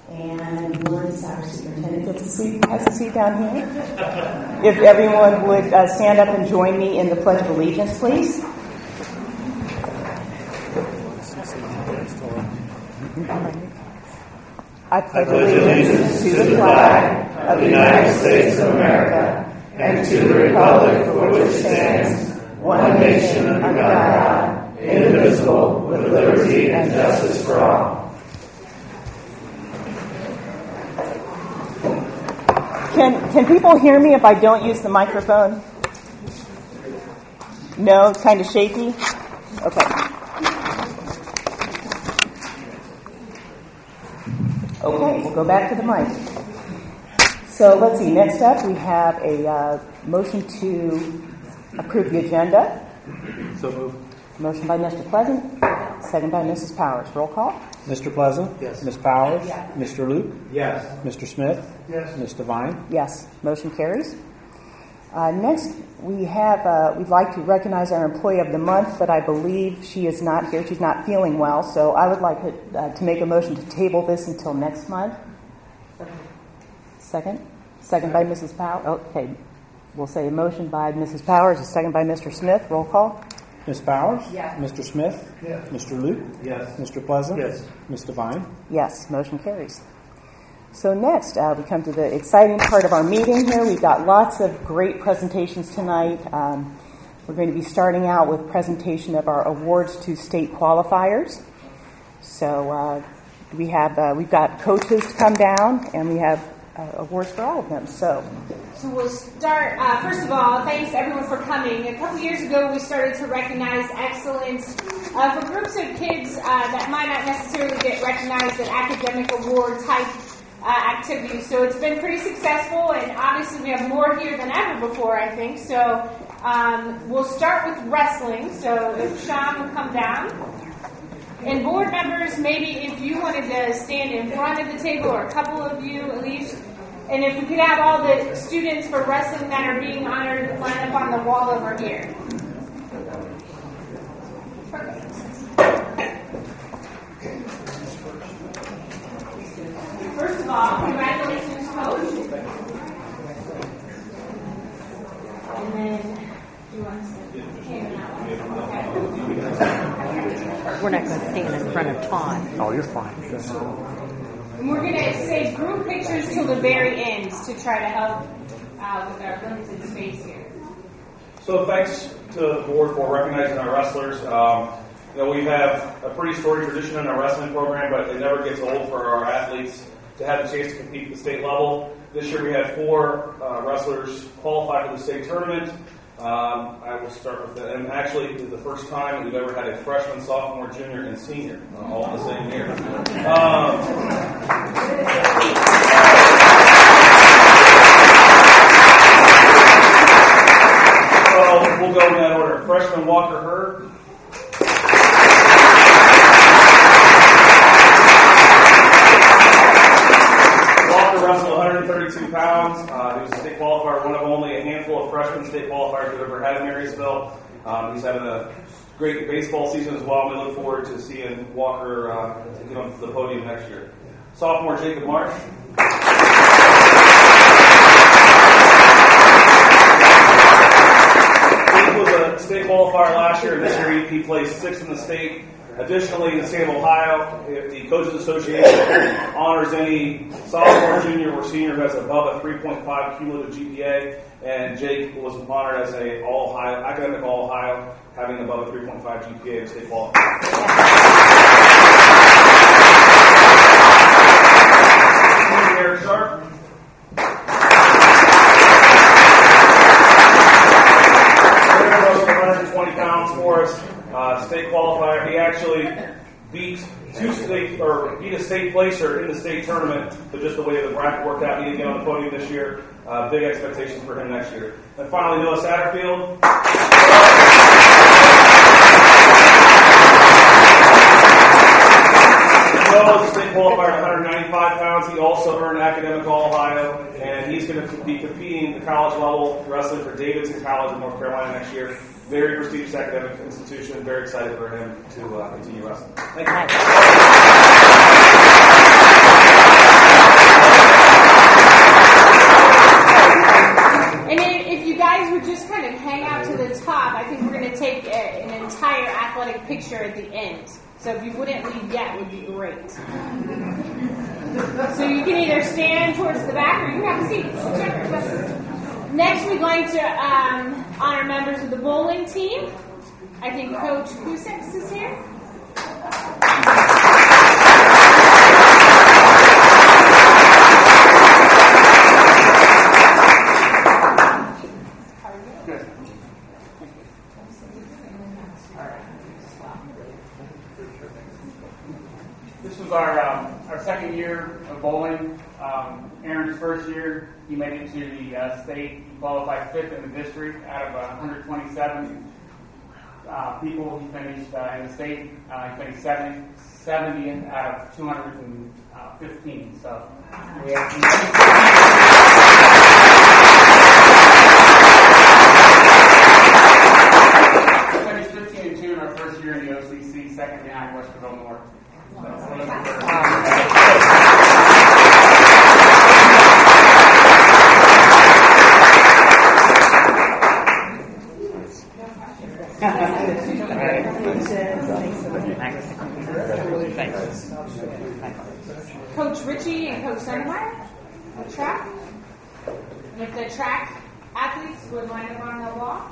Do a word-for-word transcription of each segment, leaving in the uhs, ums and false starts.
And Lawrence, our superintendent, gets a seat, has a seat down here. If everyone would uh, stand up and join me in the Pledge of Allegiance, please. I pledge allegiance to the flag of the United States of America and to the republic for which it stands, one nation under God, indivisible, with liberty and justice for all. Can can people hear me if I don't use the microphone? No, it's kind of shaky? Okay. Okay, we'll go back to the mic. So let's see, next up we have a uh, motion to approve the agenda. So moved. Motion by Mister Pleasant, second by Missus Powers. Roll call. Mister Pleasant? Yes. Miz Powers? Yes. Mister Luke? Yes. Mister Smith? Yes. Miz Devine? Yes, motion carries. Uh, next, we have, uh, we'd like to recognize our Employee of the Month, but I believe she is not here. She's not feeling well, so I would like to, uh, to make a motion to table this until next month. Second? Second by Missus Powers. Okay, we'll say a motion by Missus Powers, a second by Mister Smith. Roll call. Miz Powers? Yes. Mister Smith? Yes. Mister Luke? Yes. Mister Pleasant? Yes. Miz Devine? Yes, motion carries. So next, uh, we come to the exciting part of our meeting here. We've got lots of great presentations tonight. Um, we're going to be starting out with presentation of our awards to state qualifiers. So uh, we have uh, we've got coaches to come down, and we have uh, awards for all of them. So. So we'll start, uh, first of all, thanks everyone for coming. A couple years ago, we started to recognize excellence uh, for groups of kids uh, that might not necessarily get recognized at academic award type uh, activities. So it's been pretty successful, and obviously we have more here than ever before, I think. So um, we'll start with wrestling. So if Sean will come down. And board members, maybe if you wanted to stand in front of the table, or a couple of you at least. And if we could have all the students for wrestling that are being honored line up on the wall over here. Perfect. First of all, congratulations, Coach. And then, do you want to stand out? Okay. We're not going to stand in front of Todd. Oh, you're fine. And we're going to save group pictures till the very end to try to help uh, with our limited space here. So thanks to the board for recognizing our wrestlers. Um, you know, we have a pretty storied tradition in our wrestling program, but it never gets old for our athletes to have the chance to compete at the state level. This year we had four uh, wrestlers qualify for the state tournament. Um, I will start with that. And actually, this is the first time we've ever had a freshman, sophomore, junior, and senior uh, all in the same year. Um, so we'll go in that order. Freshman Walker Hurd. Walker wrestled one hundred thirty-two pounds. Uh, he was a state qualifier, one of only a handful of freshman state qualifiers we've ever had in Marysville. Um, he's having a great baseball season as well. We look forward to seeing Walker uh, get on the podium next year. Sophomore Jacob Marsh. He was a state qualifier last year, and this year he, he placed sixth in the state. Additionally, in the state of Ohio, if the Coaches Association honors any sophomore, junior, or senior who has above a three point five cumulative G P A, and Jake was honored as a all Ohio, academic all Ohio, having above a three point five G P A in state qualifier. Eric Sharp. Eric rose one hundred twenty pounds for us. Uh, state qualifier. He actually beat two state or beat a state placer in the state tournament, but just the way the bracket worked out, he didn't get on the podium this year. Uh, big expectations for him next year. And finally, Noah Satterfield. Noah was a state qualifier at one hundred ninety-five pounds. He also earned academic All-Ohio, and he's going to be competing at the college level, wrestling for Davidson College in North Carolina next year. Very prestigious academic institution. Very excited for him to uh, continue wrestling. Thank you. So you can either stand towards the back or you can have a seat. Whichever. Next, we're going to um, honor members of the bowling team. I think Coach Kusix is here. This was our um, our second year of bowling. Um, Aaron's first year, he made it to the uh, state. He qualified fifth in the district out of uh, one hundred twenty-seven uh, people. He finished uh, in the state. Uh, he finished seventy, seventieth out of two hundred fifteen. So we have finished fifteen and two in our first year in the O C C, second behind Westerville North. So, Coach Ritchie and Coach Sunmeyer, track. And if the track athletes would line up on the wall.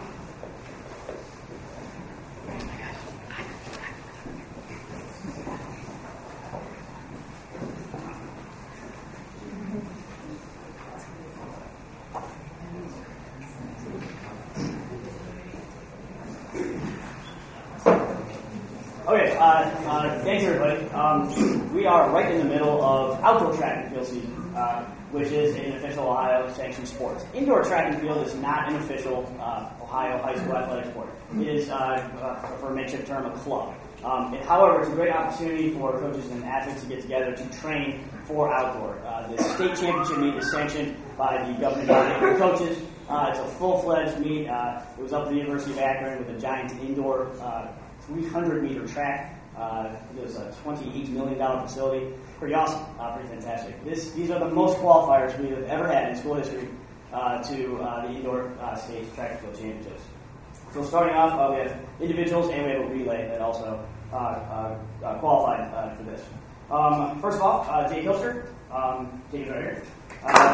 Okay, uh, uh, thanks everybody. Um, we are right in the middle of outdoor track and field season, uh, which is an official Ohio sanctioned sport. Indoor track and field is not an official uh, Ohio high school athletic sport. It is, uh, uh, for a makeshift term, a club. Um, it, however, it's a great opportunity for coaches and athletes to get together to train for outdoor. Uh, the state championship meet is sanctioned by the governing body of coaches. Uh, it's a full-fledged meet. Uh, it was up at the University of Akron with a giant indoor uh, three hundred meter track. Uh, it was a twenty-eight million dollars facility. Pretty awesome. Uh, pretty fantastic. This, these are the most qualifiers we have ever had in school history uh, to uh, the indoor uh, state track and field championships. So starting off, uh, we have individuals and we have a relay that also uh, uh, uh, qualified uh, for this. Um, first of all, uh, Jake Hilster. Um, Jake is right here. Uh,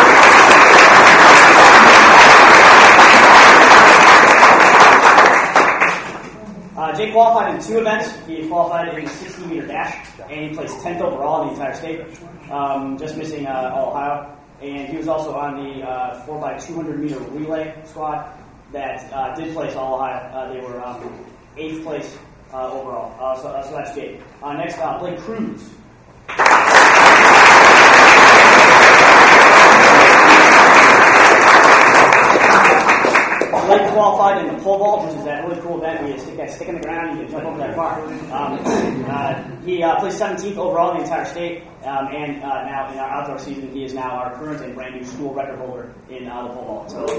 Uh, Jake qualified in two events. He qualified in the sixty meter dash, and he placed tenth overall in the entire state, um, just missing uh, All Ohio. And he was also on the uh, four by two hundred meter relay squad that uh, did place All Ohio. Uh, they were um, eighth place uh, overall. Uh, so, uh, so that's Jake. Uh, next, uh, Blake Cruz. Blake qualified in the pole vault, which is that really cool event where you stick that stick in the ground and you jump over that bar. Um, uh, he uh, placed seventeenth overall in the entire state, um, and uh, now in our outdoor season, he is now our current and brand new school record holder in uh, the pole vault. So,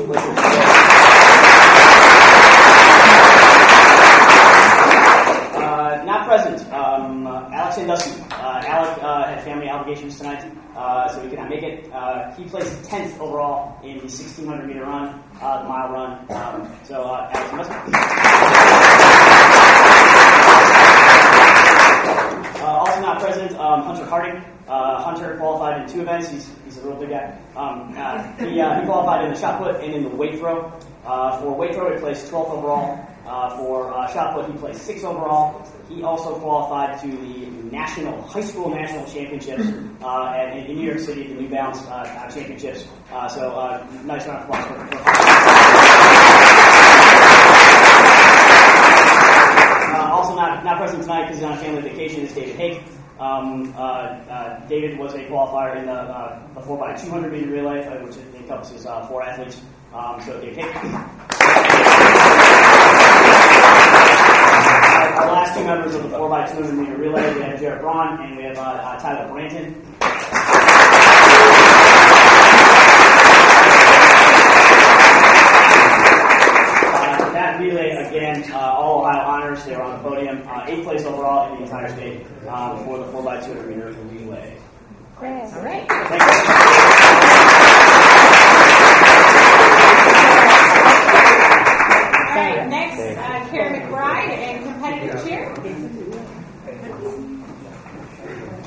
uh, not present, um, uh, Alex Sandusky. Uh, Alec uh, had family obligations tonight, uh, so he could not make it. Uh, he placed tenth overall in the sixteen hundred meter run. Uh, the mile run. Um, so, uh, Alex Muslim. Uh, also not present, um, Hunter Harding. Uh, Hunter qualified in two events. He's he's a real big guy. Um, uh, he, uh, he qualified in the shot put and in the weight throw. Uh, for weight throw, he placed twelfth overall. Uh, for uh, shot put, he placed sixth overall. He also qualified to the national high school national championships uh, at, in New York City, the New Balance uh, championships. Uh, so, uh, nice round of applause for, for uh, also not not present tonight because he's on a family vacation is David Hake. Um, uh, uh, David was a qualifier in the, uh, the four by two hundred meter relay, uh, which encompasses uh, four athletes. Um, so, David Hake. Our last two members of the four by two hundred meter relay, we have Jared Braun and we have uh, uh, Tyler Branton. Uh, that relay, again, uh, all Ohio honors. They were on the podium. Uh, eighth place overall in the entire state um, for the four by two hundred meter relay. Great. All right. Thank you. All right, next, uh, Karen McBride and competitive cheer.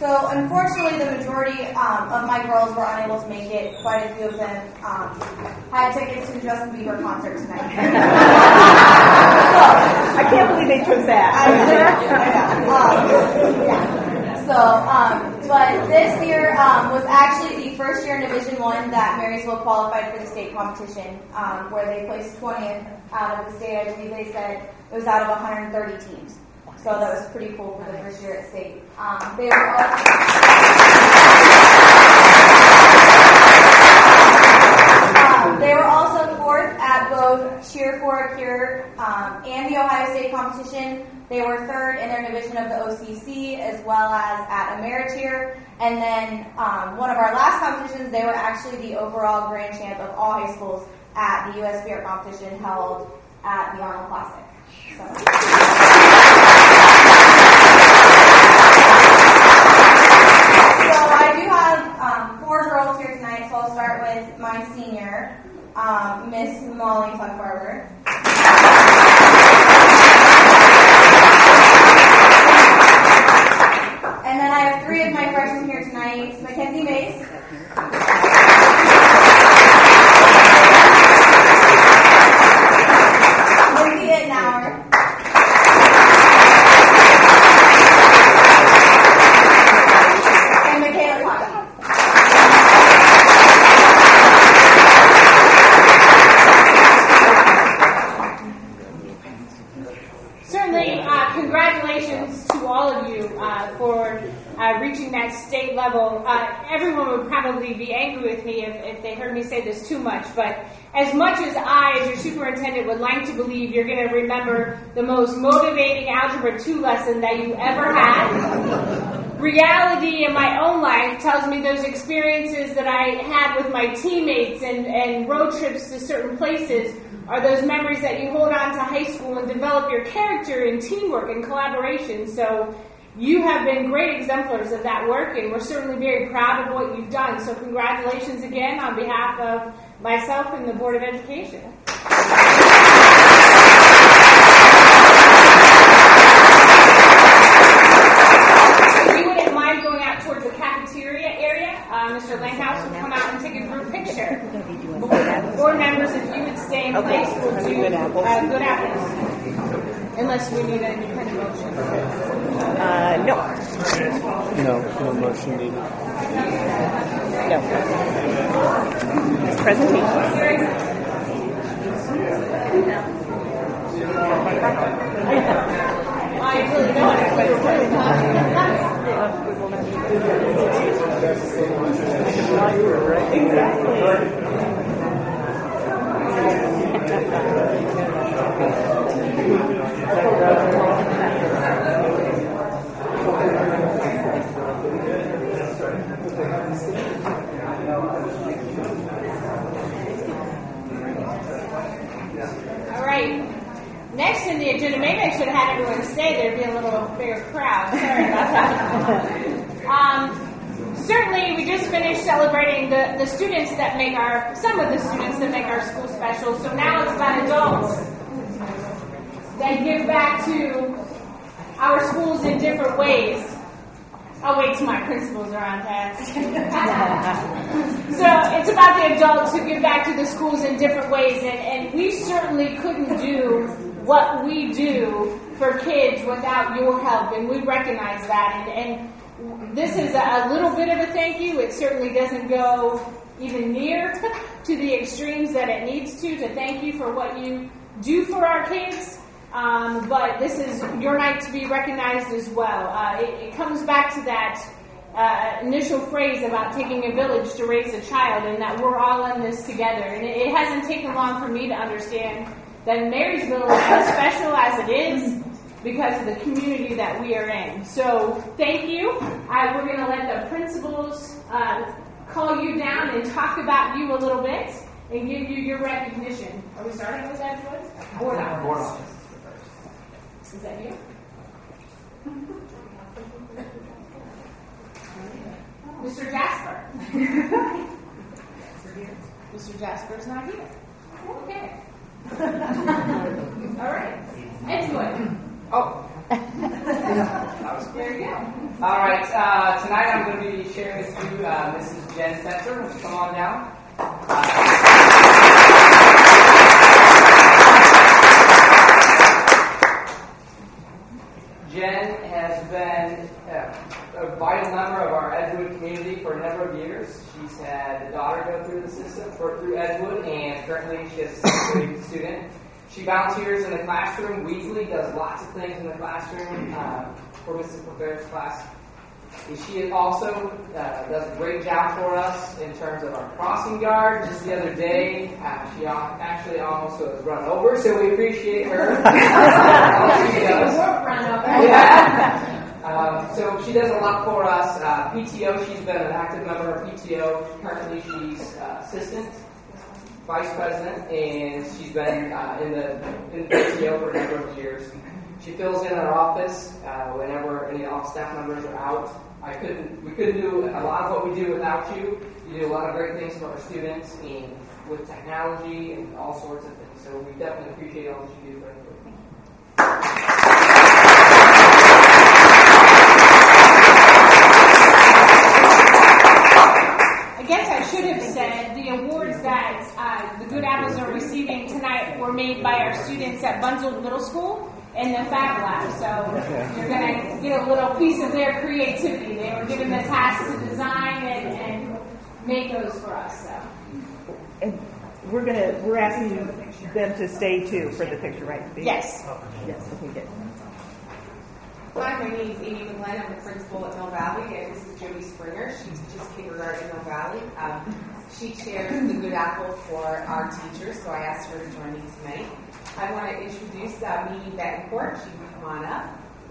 So unfortunately, the majority um, of my girls were unable to make it. Quite a few of them um, had tickets to the Justin Bieber concert tonight. I can't believe they took that. I know. I know. Um, yeah. So, um, but this year um, was actually the first year in Division One that Marysville qualified for the state competition, um, where they placed twentieth out of the state. I believe they said it was out of one hundred thirty teams. So that was pretty cool for the first year at state. Um, they were also, um, they were also fourth at both Cheer for a Cure um, and the Ohio State competition. They were third in their division of the O C C, as well as at Americheer. And then um, one of our last competitions, they were actually the overall grand champ of all high schools at the U S Spirit competition held at the Arnold Classic. So. So I do have um, four girls here tonight, so I'll start with my senior, um, Miss Molly Tuckbarber. And then I have three of my freshmen here tonight, Mackenzie Mace, Lindsay Ittenauer, and Michaela Potter. Certainly, uh, congratulations to all of you uh, for uh, reaching that state level. Uh, everyone would probably be angry with me if, if they heard me say this too much, but as much as I, as your superintendent, would like to believe you're going to remember the most motivating Algebra two lesson that you ever had, reality in my own life tells me those experiences that I had with my teammates and, and road trips to certain places are those memories that you hold on to high school and develop your character and teamwork and collaboration. So you have been great exemplars of that work, and we're certainly very proud of what you've done. So congratulations again on behalf of myself and the Board of Education. If you wouldn't mind going out towards the cafeteria area, uh, Mister Langhouse will come out and take a group picture. Board members, if you would stay in place, we'll do uh, good apples. Unless we need any kind of motion. Uh, no. No, no motion needed. No. It's presentation. I really don't. Exactly. All right. Next in the agenda, maybe I should have had everyone stay. There'd be a little bigger crowd. Sorry about that. um, certainly, we just finished celebrating the, the students that make our, some of the students that make our school special. So now it's about adults that give back to our schools in different ways. I'll wait till my principals are on task. So it's about the adults who give back to the schools in different ways, and, and we certainly couldn't do what we do for kids without your help, and we recognize that. And, and this is a, a little bit of a thank you. It certainly doesn't go even near to the extremes that it needs to, to thank you for what you do for our kids. Um, but this is your night to be recognized as well. Uh, it, it comes back to that uh, initial phrase about taking a village to raise a child, and that we're all in this together. And it, it hasn't taken long for me to understand that Marysville is as special as it is because of the community that we are in. So thank you. I, we're going to let the principals uh, call you down and talk about you a little bit and give you your recognition. Are we starting with that, Joyce? Board office. Is that you? Mister Jasper. Mister Jasper's not here. Okay. All right. Edgewood. Oh, There you go. All right, uh, tonight I'm going to be sharing with you uh, Missus Jen Spencer. Would you come on down? Uh, Jen has been uh, a vital member of our Edgewood community for a number of years. She's had a daughter go through the system for, through Edgewood, and currently she has a sixth grade student. She volunteers in the classroom. Weasley does lots of things in the classroom uh, for Missus Prepared's class. And she also uh, does a great job for us in terms of our crossing guard. Just the other day, uh, she actually almost was run over, so we appreciate her. She does. Yeah. Um, so she does a lot for us. Uh, P T O, she's been an active member of P T O. Currently, she's uh, assistant vice president, and she's been uh, in the in P T O for a number of years. She fills in our office uh, whenever any office staff members are out. I couldn't, we couldn't do a lot of what we do without you. You do a lot of great things for our students and with technology and all sorts of things. So we definitely appreciate all that you do for everybody. I guess I should have said the awards that uh, the Good Apples are receiving tonight were made by our students at Bunzel Middle School in the Fab Lab. So you're going to get a little piece of their creativity. They were given the task to design and, and make those for us. So. And we're gonna we're asking them to stay too for the picture, right? Yes. Yes. Okay. Good. Hi, my name is Amy McGlenn. I'm the principal at Mill Valley, and this is Jody Springer. She teaches kindergarten at Mill Valley. Um, she chairs the Good Apple for our teachers, so I asked her to join me tonight. I want to introduce uh, Mimi Betancourt. She can come on up.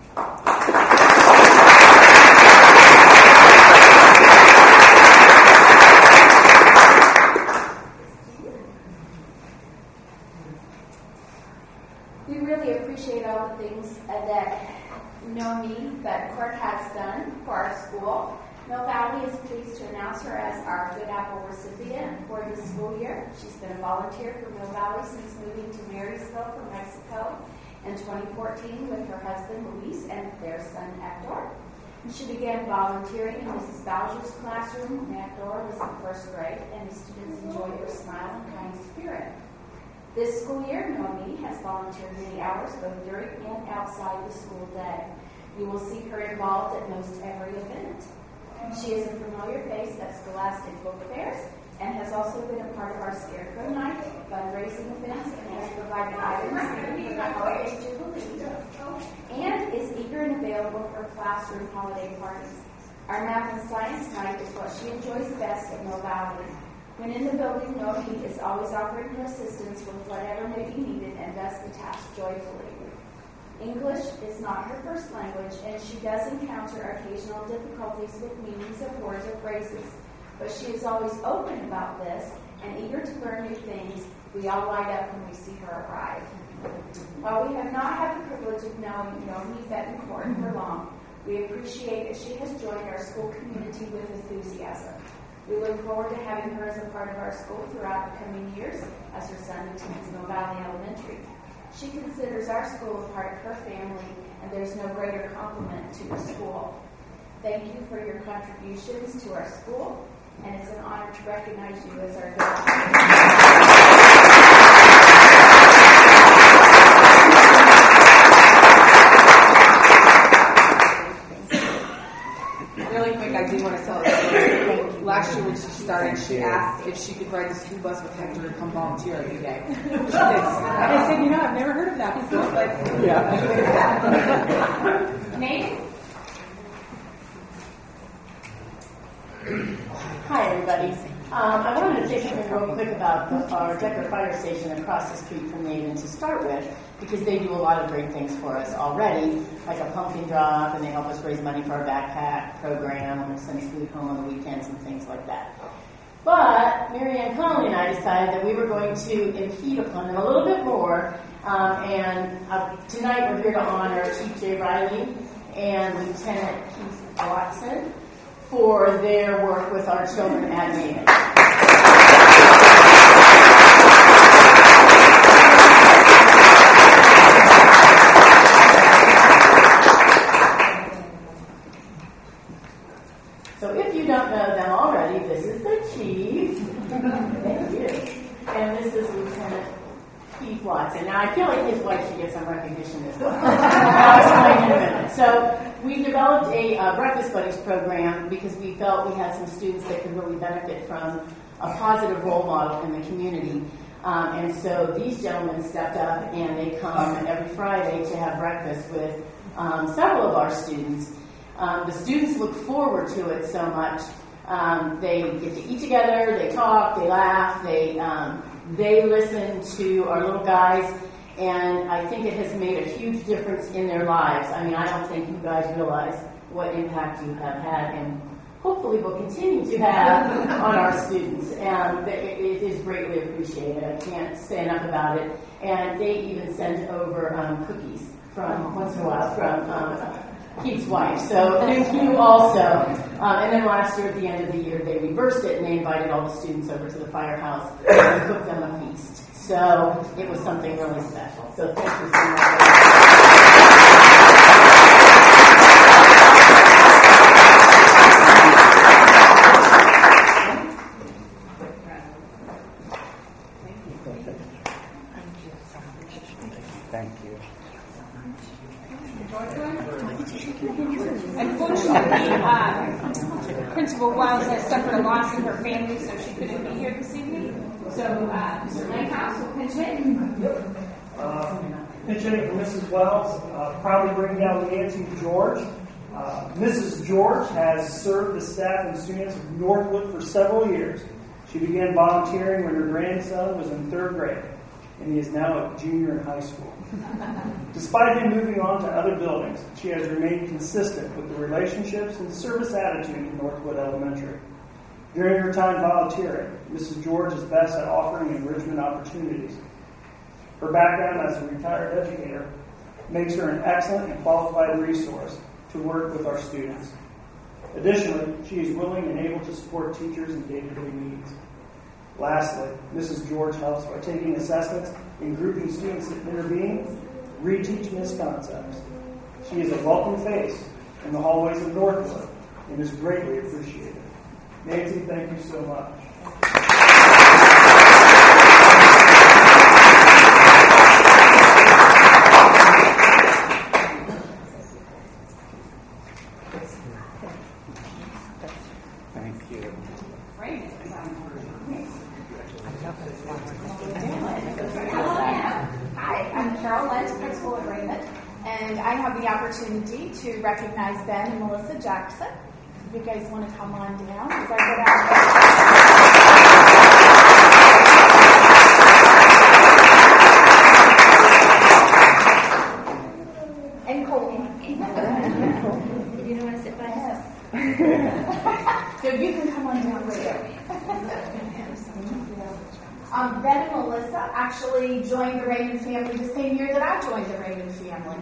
We really appreciate all the things that Nomi Betancourt has done for our school. Mill Valley is pleased to announce her as our Good Apple recipient for this school year. She's been a volunteer for Mill Valley since moving to Marysville from Mexico in twenty fourteen with her husband Luis and their son Hector. And she began volunteering in Missus Bowser's classroom when Hector was in first grade, and the students enjoyed her smile and kind spirit. This school year, Nomi has volunteered many hours both during and outside the school day. You will see her involved at most every event. She is a familiar face at Scholastic Book Fairs and has also been a part of our Scarecrow Night fundraising events and has provided items for the holiday jubilee and is eager and available for classroom holiday parties. Our math and science night is what she enjoys best at Mill Valley. When in the building, Nomi is always offering her assistance with whatever may be needed and does the task joyfully. English is not her first language, and she does encounter occasional difficulties with meanings of words or phrases, but she is always open about this and eager to learn new things. We all light up when we see her arrive. While we have not had the privilege of knowing Nomi Betancourt for long, we appreciate that she has joined our school community with enthusiasm. We look forward to having her as a part of our school throughout the coming years as her son attends Mill Valley Elementary. She considers our school a part of her family, and there's no greater compliment to the school. Thank you for your contributions to our school, and it's an honor to recognize you as our good. Really quick, I do want to tell you. Last year when she started, she asked if she could ride the school bus with Hector to come volunteer every day. She did. I said, you know, I've never heard of that before, but yeah. Nate? Hi, everybody. Um, I wanted to say something real quick about the, our Decker Fire Station across the street from Maiden to start with, because they do a lot of great things for us already, like a pumpkin drop, and they help us raise money for our backpack program, and they send us food home on the weekends and things like that. But Mary Ann Connolly and I decided that we were going to impede upon them a little bit more, um, and uh, tonight we're here to honor Chief Jay Riley and Lieutenant Keith Watson for their work with our children at Maiden. Lieutenant Keith Watson. Now, I feel like his wife should get some recognition as well. I'll explain in a minute. So we developed a uh, Breakfast Buddies program because we felt we had some students that could really benefit from a positive role model in the community. Um, and so these gentlemen stepped up, and they come every Friday to have breakfast with um, several of our students. Um, the students look forward to it so much. Um, they get to eat together, they talk, they laugh, they um, they listen to our little guys, and I think it has made a huge difference in their lives. I mean, I don't think you guys realize what impact you have had, and hopefully will continue to have on our students. And it, it is greatly appreciated. I can't say enough about it. And they even send over um, cookies from once in a while from um, Keith's wife. So thank you also. Um, and then last year, at the end of the year, they reversed it and they invited all the students over to the firehouse and cooked them a feast. So it was something really special. So thank you so much. Thank you. Unfortunately, uh, Principal Wells has suffered a loss in her family, so she couldn't be here this evening. So, uh, Mister Langhouse will pinch hit. Uh, pinch hitting for Missus Wells, uh, proudly bringing down Nancy George. Uh, Missus George has served the staff and students of Northwood for several years. She began volunteering when her grandson was in third grade, and he is now a junior in high school. Despite him moving on to other buildings, she has remained consistent with the relationships and service attitude in Northwood Elementary. During her time volunteering, Missus George is best at offering enrichment opportunities. Her background as a retired educator makes her an excellent and qualified resource to work with our students. Additionally, she is willing and able to support teachers in day-to-day needs. Lastly, Missus George helps by taking assessments and grouping students that intervene, reteach misconcepts. She is a welcome face in the hallways of Northwood and is greatly appreciated. Nancy, thank you so much. Thank you. Hi, I'm Carol Lent, principal at Raymond, and I have the opportunity to recognize Ben and Melissa Jackson. If you guys want to come on down, as I go down there. And Colby. You don't want to sit by us. So you can come on down later. Um, Ben and Melissa actually joined the Raymond family the same year that I joined the Raymond family.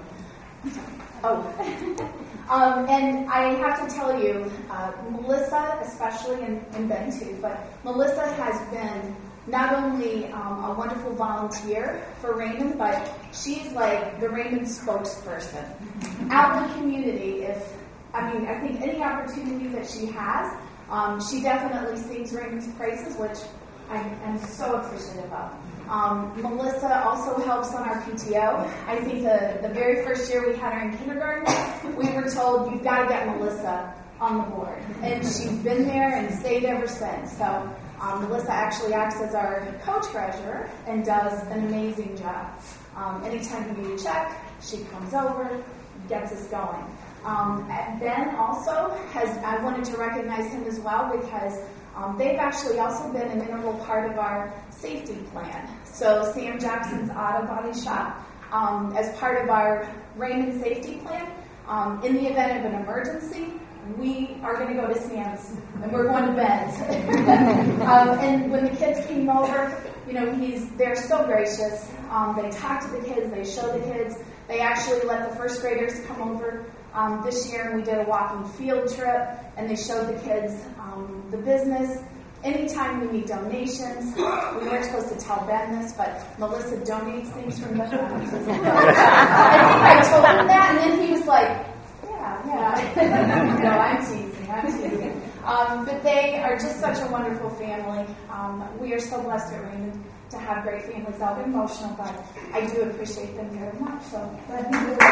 Oh. um, and I have to tell you, uh, Melissa, especially, and, and Ben too, but Melissa has been not only um, a wonderful volunteer for Raymond, but she's like the Raymond spokesperson. Out in the community, if, I mean, I think any opportunity that she has, um, she definitely sings Raymond's praises, which I am so appreciative of. Um, Melissa also helps on our P T O. I think the, the very first year we had her in kindergarten, we were told, you've got to get Melissa on the board. And she's been there and stayed ever since. So um, Melissa actually acts as our co-treasurer and does an amazing job. Um, anytime we need a check, she comes over, gets us going. Um, Ben also has, I wanted to recognize him as well because Um, they've actually also been an integral part of our safety plan. So Sam Jackson's Auto Body Shop, um, as part of our Raymond safety plan, um, in the event of an emergency, we are going to go to Sam's and we're going to Ben's. um, and when the kids came over, you know, he's they're so gracious. Um, they talk to the kids, they show the kids. They actually let the first graders come over um, this year, and we did a walking field trip, and they showed the kids um, the business. Anytime we need donations, we weren't supposed to tell Ben this, but Melissa donates things from the house. I think I told him that, and then he was like, yeah, yeah. No, I'm teasing, I'm teasing. Um, but they are just such a wonderful family. Um, we are so blessed at Raymond to have great families. I'll be emotional, but I do appreciate them very much. So let me do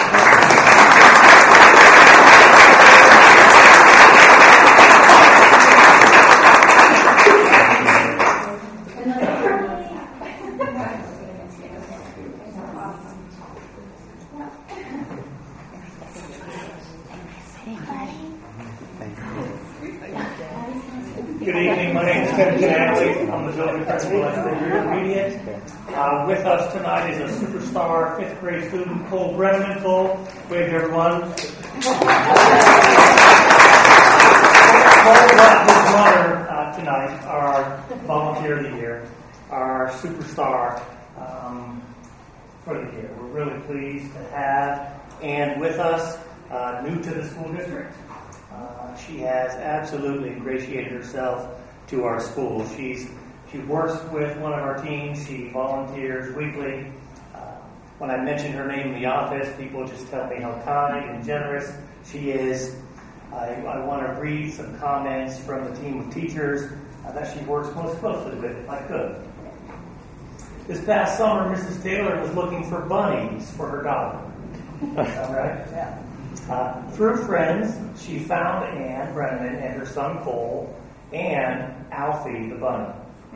Good evening. My name is Kevin Janelli. I'm the building principal at Fifth Intermediate. Uh, with us tonight is a superstar fifth grade student, Cole Brenneman. Cole, wave everyone. Cole got his runner uh, tonight, our volunteer of the year, our superstar um, for the year. We're really pleased to have and with us, uh, new to the school district. Uh, she has absolutely ingratiated herself to our school. She's she works with one of our teams. She volunteers weekly. Uh, when I mention her name in the office, people just tell me how kind and generous she is. I, I want to read some comments from the team of teachers uh, that she works most closely with, if I could. This past summer, Missus Taylor was looking for bunnies for her daughter. All right? Yeah. Uh, through friends, she found Anne Brenneman and her son Cole and Alfie the bunny.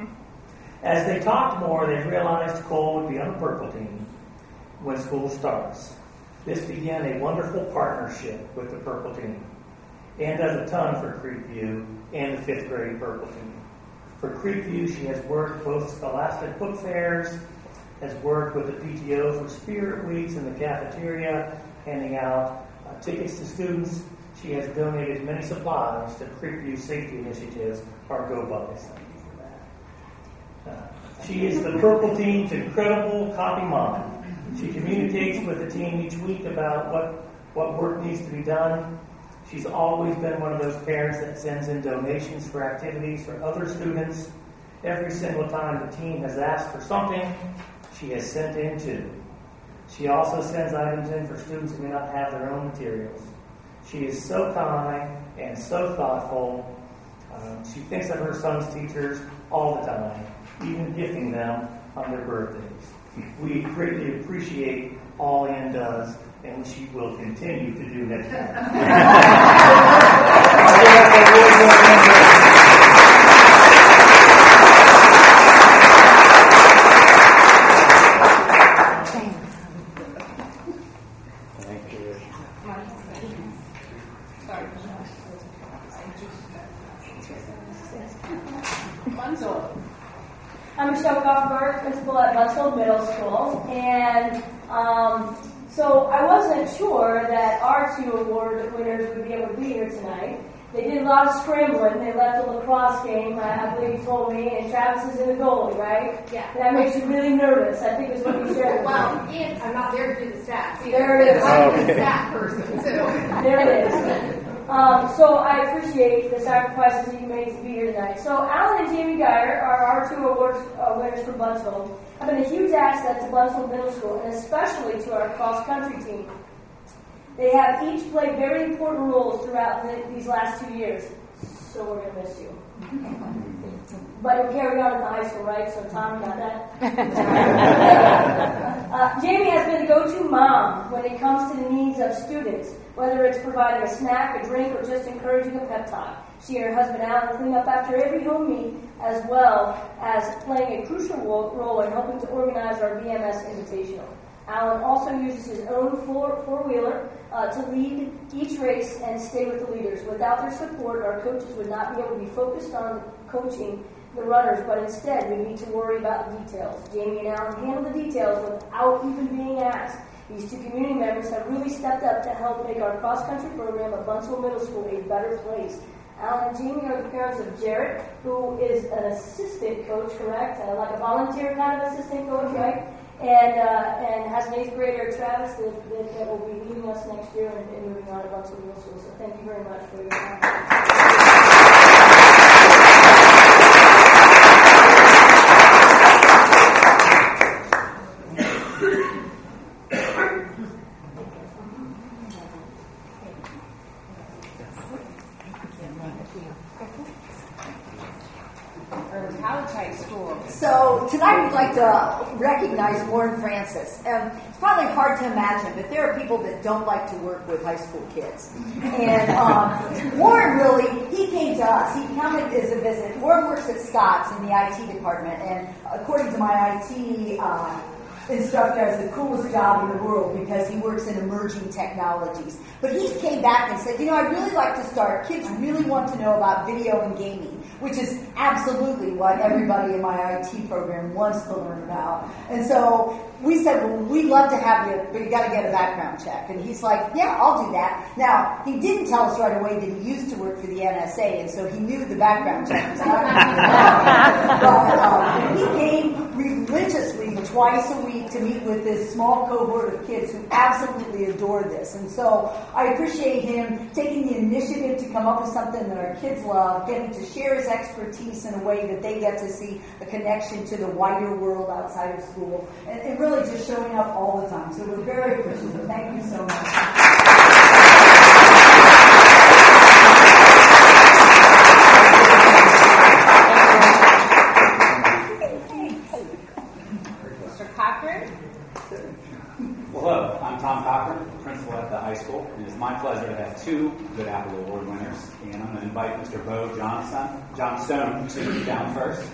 As they talked more, they realized Cole would be on the purple team when school starts. This began a wonderful partnership with the purple team and does a ton for Creekview and the fifth grade purple team. For Creekview, she has worked both scholastic book fairs, has worked with the P T O for spirit weeks in the cafeteria, handing out Uh, tickets to students. She has donated many supplies to Creekview safety initiatives, our Go Buckets. Thank you for that. Uh, she is the purple team's incredible copy mom. She communicates with the team each week about what, what work needs to be done. She's always been one of those parents that sends in donations for activities for other students. Every single time the team has asked for something, she has sent in too. She also sends items in for students who may not have their own materials. She is so kind and so thoughtful. Um, she thinks of her son's teachers all the time, even gifting them on their birthdays. We greatly appreciate all Ann does, and she will continue to do next time. I'm Michelle Kaufberg, principal at Bunsfield Middle School, and um, so I wasn't sure that our two award winners would be able to be here tonight. They did a lot of scrambling. They left a lacrosse game, I, I believe you told me, and Travis is in the goalie, right? Yeah. That makes you really nervous, I think is what you shared. Well, and I'm not there to do the stats either. There it is. I'm Okay. the stat person, too. There it is. Um, so I appreciate the sacrifices that you made to be here tonight. So Alan and Jamie Geyer are our two awards uh, winners for Bunsfield. Have been a huge asset to Bunsfield Middle School, and especially to our cross-country team. They have each played very important roles throughout the, these last two years. So we're going to miss you. But you'll carry on in the high school, right? So Tom, got that? uh, Jamie has been the go-to mom when it comes to the needs of students, whether it's providing a snack, a drink, or just encouraging a pep talk. She and her husband Alan clean up after every home meet, as well as playing a crucial role in helping to organize our B M S Invitational. Alan also uses his own four, four-wheeler uh, to lead each race and stay with the leaders. Without their support, our coaches would not be able to be focused on coaching the runners, but instead we need to worry about the details. Jamie and Alan handle the details without even being asked. These two community members have really stepped up to help make our cross-country program at Bunsfield Middle School a better place. Alan and Jamie are the parents of Jarrett, who is an assistant coach, correct? Uh, like a volunteer kind of assistant coach, right? And uh, and has an eighth grader, Travis, that, that, that will be leaving us next year and, and moving on to Bunsfield Middle School. So thank you very much for your time. So tonight like to recognize Warren Francis. Um, it's probably hard to imagine, but there are people that don't like to work with high school kids. And um, Warren really, he came to us. He came as a visit. Warren works at Scott's in the I T department, and according to my I T uh, instructor, has the coolest job in the world because he works in emerging technologies. But he came back and said, you know, I'd really like to start. Kids really want to know about video and gaming, which is absolutely what everybody in my I T program wants to learn about. And so we said, well, we'd love to have you, but you got to get a background check. And he's like, yeah, I'll do that. Now, he didn't tell us right away that he used to work for the N S A, and so he knew the background check was not going to be that. But um, he came religiously twice a week to meet with this small cohort of kids who absolutely adore this. And so I appreciate him taking the initiative to come up with something that our kids love, getting to share his expertise in a way that they get to see a connection to the wider world outside of school, and, and really just showing up all the time. So we're very appreciative. Thank you so much. Hello, I'm Tom Cochran, principal at the high school, and it's my pleasure to have two Good Apple Award winners. And I'm going to invite Mister Bo Johnson, Johnstone to be down first.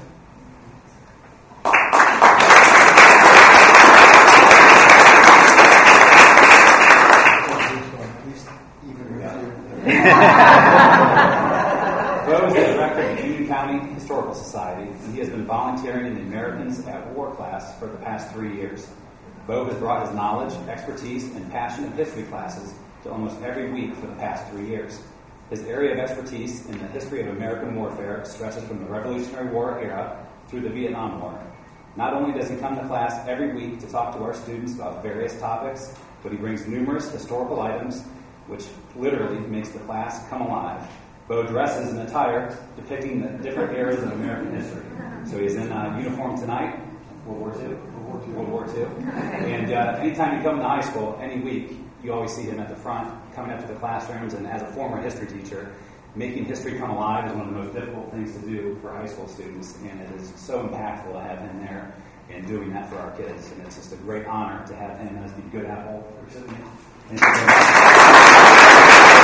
Bo is the director of the Union County Historical Society, and he has been volunteering in the Americans at War class for the past three years. Bo has brought his knowledge, expertise, and passion of history classes to almost every week for the past three years. His area of expertise in the history of American warfare stretches from the Revolutionary War era through the Vietnam War. Not only does he come to class every week to talk to our students about various topics, but he brings numerous historical items, which literally makes the class come alive. Bo dresses in attire depicting the different eras of American history. So he's in uh, uniform tonight, World War Two. World War Two. And uh, anytime you come to high school, any week, you always see him at the front, coming up to the classrooms, and as a former history teacher, making history come alive is one of the most difficult things to do for high school students, and it is so impactful to have him there and doing that for our kids. And it's just a great honor to have him as the Good Apple recipient. Thank you very much.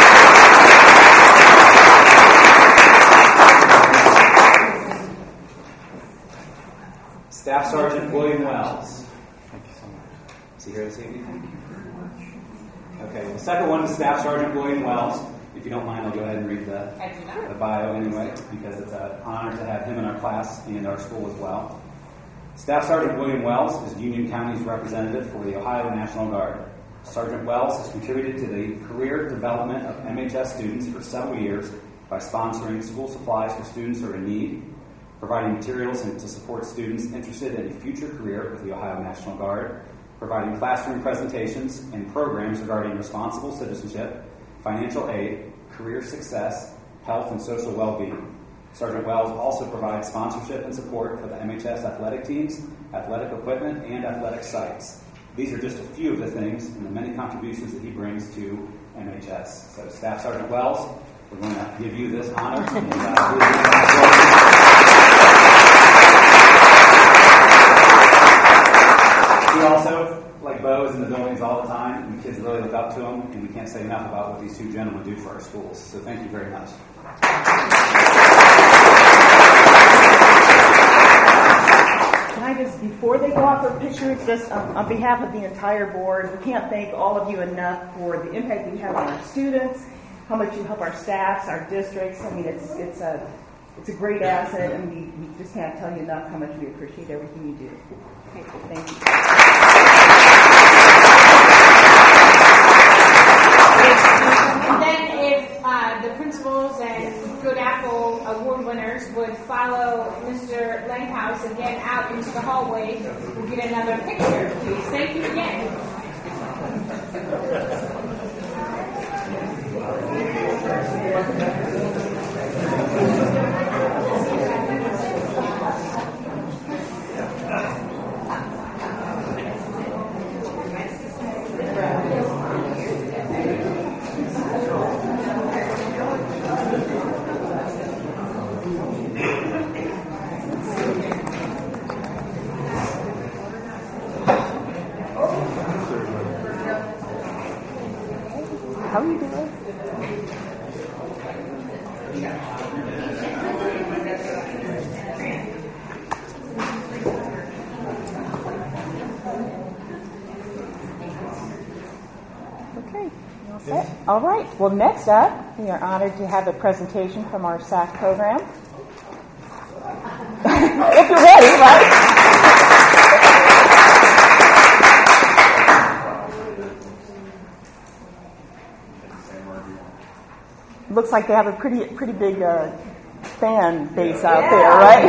Staff Sergeant William Wells. Thank you so much. Is he here this evening? Thank you very much. Okay, the second one is Staff Sergeant William Wells. If you don't mind, I'll go ahead and read the, the bio anyway, because it's an honor to have him in our class and our school as well. Staff Sergeant William Wells is Union County's representative for the Ohio National Guard. Sergeant Wells has contributed to the career development of M H S students for several years by sponsoring school supplies for students who are in need, providing materials and to support students interested in a future career with the Ohio National Guard, providing classroom presentations and programs regarding responsible citizenship, financial aid, career success, health and social well-being. Sergeant Wells also provides sponsorship and support for the M H S athletic teams, athletic equipment, and athletic sites. These are just a few of the things and the many contributions that he brings to M H S. So Staff Sergeant Wells, we're going to give you this honor. And, uh, He also, like Bo, is in the buildings all the time, and the kids really look up to him, and we can't say enough about what these two gentlemen do for our schools. So thank you very much. Can I just, before they go out for pictures, just um, on behalf of the entire board, we can't thank all of you enough for the impact you have on our students, how much you help our staffs, our districts. I mean, it's it's a it's a great asset, and we, we just can't tell you enough how much we appreciate everything you do. Okay, so thank you. And then if uh, the principals and Good Apple award winners would follow Mister Langhouse again out into the hallway, we'll get another picture, please. Thank you again. How are you doing? Okay, you all set? All right. Well, next up, we are honored to have a presentation from our S A C program. If you're ready, right? Looks like they have a pretty pretty big uh, fan base out yeah, there, right?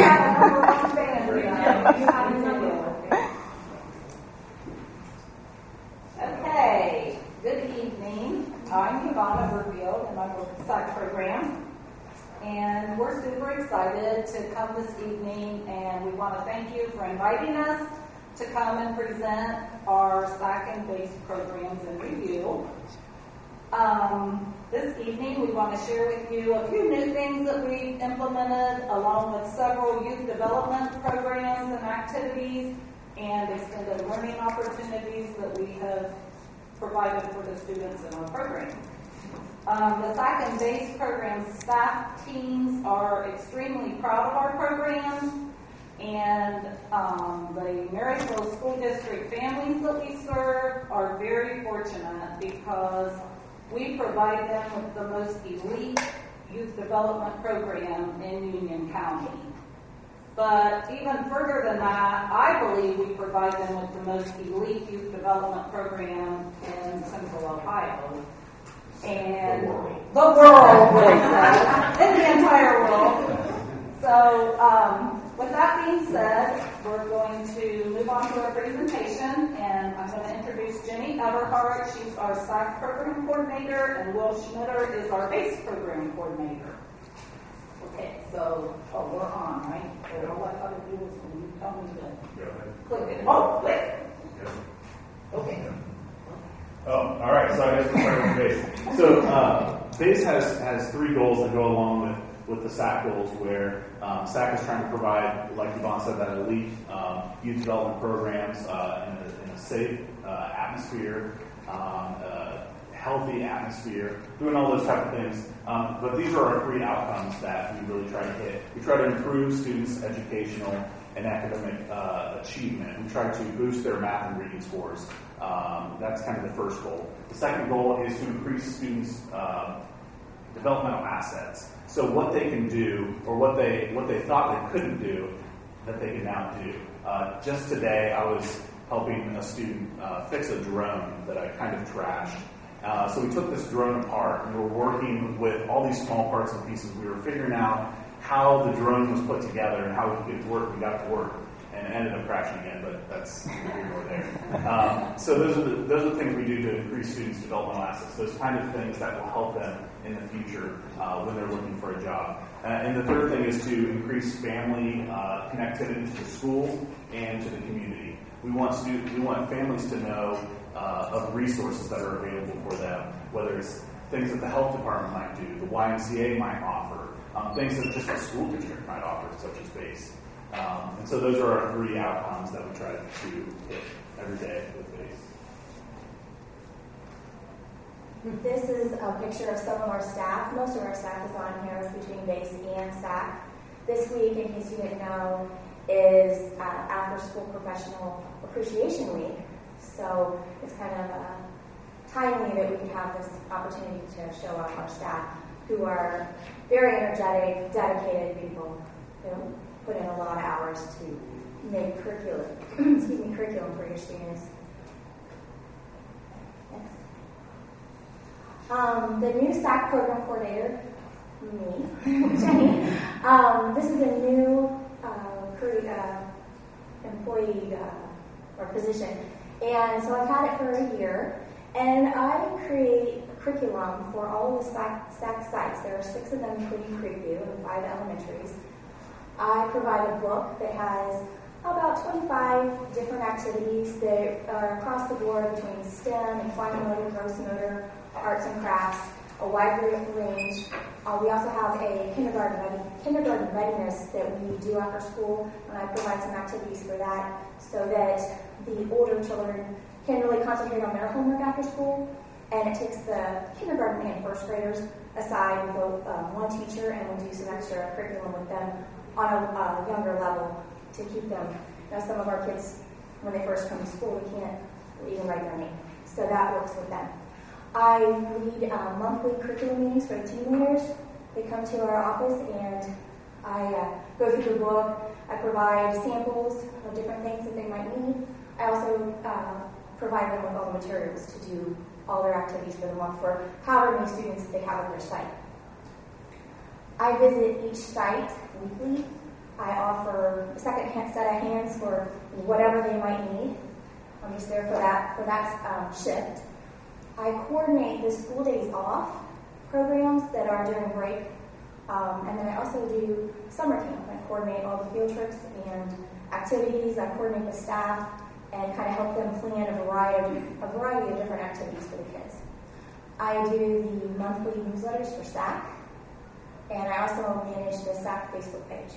Okay, good evening. I'm Ivana Burfield, and I'm with the S A C program. And we're super excited to come this evening, and we want to thank you for inviting us to come and present our S A C and BASE programs in review. Um, this evening, we want to share with you a few new things that we've implemented, along with several youth development programs and activities, and extended learning opportunities that we have provided for the students in our program. Um, the S A C and BASE program staff teams are extremely proud of our programs, and um, the Marysville School District families that we serve are very fortunate because we provide them with the most elite youth development program in Union County. But even further than that, I believe we provide them with the most elite youth development program in Central Ohio. And the world, the world really says, in the entire world. So, um, with that being said, we're going to move on to our presentation, and I'm going to introduce Jenny Everhart. She's our S A C program coordinator, and Will Schmitter is our BASE program coordinator. Okay, so, oh, we're on, right? So all I got to do is when you tell me to click it. Oh, click. Okay. Oh, all right. So I guess we'll start with BASE. So uh, BASE has has three goals that go along with with the S A C goals, where um, S A C is trying to provide, like Yvonne said, that elite um, youth development programs uh, in, a, in a safe uh, atmosphere, um, a healthy atmosphere, doing all those type of things. Um, but these are our three outcomes that we really try to hit. We try to improve students' educational and academic uh, achievement. We try to boost their math and reading scores. Um, that's kind of the first goal. The second goal is to increase students' uh, developmental assets. So what they can do, or what they what they thought they couldn't do, that they can now do. Uh, just today, I was helping a student uh, fix a drone that I kind of trashed. Uh, so we took this drone apart, and we were working with all these small parts and pieces. We were figuring out how the drone was put together and how we could get it to work. We got it to work, and it ended up crashing again, but that's neither here nor there. Um, so those are the those are the things we do to increase students' developmental assets. Those kind of things that will help them in the future uh, when they're looking for a job. Uh, and the third thing is to increase family uh, connectivity to the school and to the community. We want students, we want families to know uh, of resources that are available for them, whether it's things that the health department might do, the Y M C A might offer, um, things that just the school district might offer, such as BASE. Um, and so those are our three outcomes that we try to hit every day with BASE. This is a picture of some of our staff. Most of our staff is on here between BASE and S A C. This week, in case you didn't know, is uh, After School Professional Appreciation Week. So it's kind of uh, timely that we have this opportunity to show off our staff, who are very energetic, dedicated people who put in a lot of hours to make curriculum, excuse me, curriculum for your students. Next. Um, the new S A C program coordinator, me, Jenny. Um, this is a new uh, career, uh, employee uh, or position, and so I've had it for a year. And I create a curriculum for all of the S A C sites. There are six of them, including Creekview, and five elementaries. I provide a book that has about twenty-five different activities that are across the board between STEM and fine motor, gross motor, arts and crafts, a wide range. Uh, we also have a kindergarten ready, kindergarten readiness that we do after school, and I provide some activities for that so that the older children can really concentrate on their homework after school. and it takes the kindergarten and first graders aside with a, um, one teacher, and we do some extra curriculum with them on a uh, younger level to keep them. Now, some of our kids, when they first come to school, we can't even write their name, so that works with them. I lead uh, monthly curriculum meetings for the team leaders. They come to our office, and I uh, go through the book. I provide samples of different things that they might need. I also uh, provide them with all the materials to do all their activities for the month for however many students they have at their site. I visit each site weekly. I offer a second set of hands for whatever they might need. I'm just there for that for that um, shift. I coordinate the school days off programs that are during break, um, and then I also do summer camp. I coordinate all the field trips and activities. I coordinate the staff and kind of help them plan a variety a variety of different activities for the kids. I do the monthly newsletters for S A C, and I also manage the S A C Facebook page.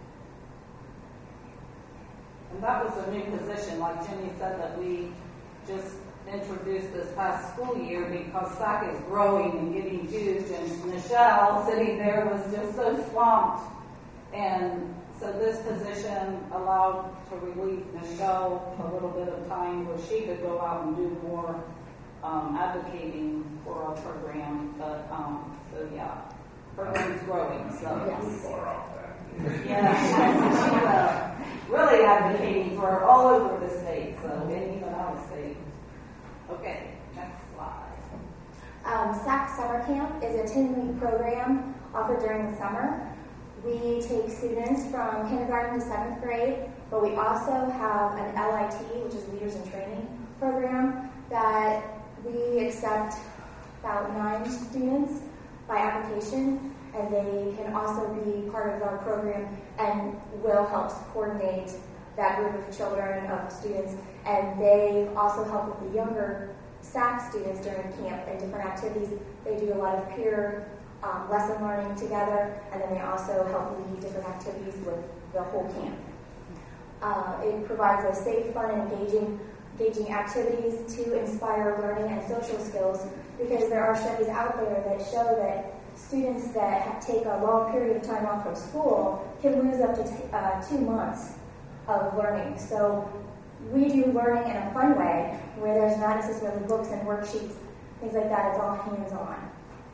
And that was a new position, like Jenny said, that we just introduced this past school year because S A C is growing and getting huge, and Michelle sitting there was just so swamped. And so this position allowed to relieve Michelle a little bit of time where she could go out and do more um, advocating for our program. But um, so yeah, program's growing. So yes. Yeah, she's uh, really advocating for all over the state, so and even out of state. Okay, next slide. Um, S A C Summer Camp is a ten-week program offered during the summer. We take students from kindergarten to seventh grade, but we also have an L I T, which is Leaders in Training program, that we accept about nine students by application, and they can also be part of our program and will help coordinate that group of children, of students, and they also help with the younger S A C students during camp and different activities. They do a lot of peer um, lesson learning together, and then they also help lead different activities with the whole camp. Uh, it provides a safe, fun, and engaging, engaging activities to inspire learning and social skills, because there are studies out there that show that students that take a long period of time off from school can lose up to t- uh, two months of learning. So we do learning in a fun way, where there's not necessarily books and worksheets, things like that. It's all hands-on.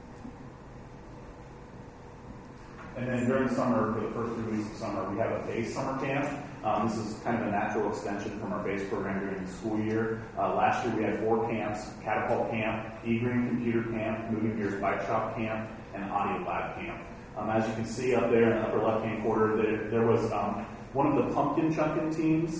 And then during the summer, for the first three weeks of summer, we have a base summer camp. Um, this is kind of a natural extension from our base program during the school year. Uh, last year we had four camps: Catapult Camp, E-Green Computer Camp, Moving Gears Bike Shop Camp, and Audio Lab Camp. Um, as you can see up there in the upper left-hand corner, there, there was um, one of the pumpkin chunkin teams.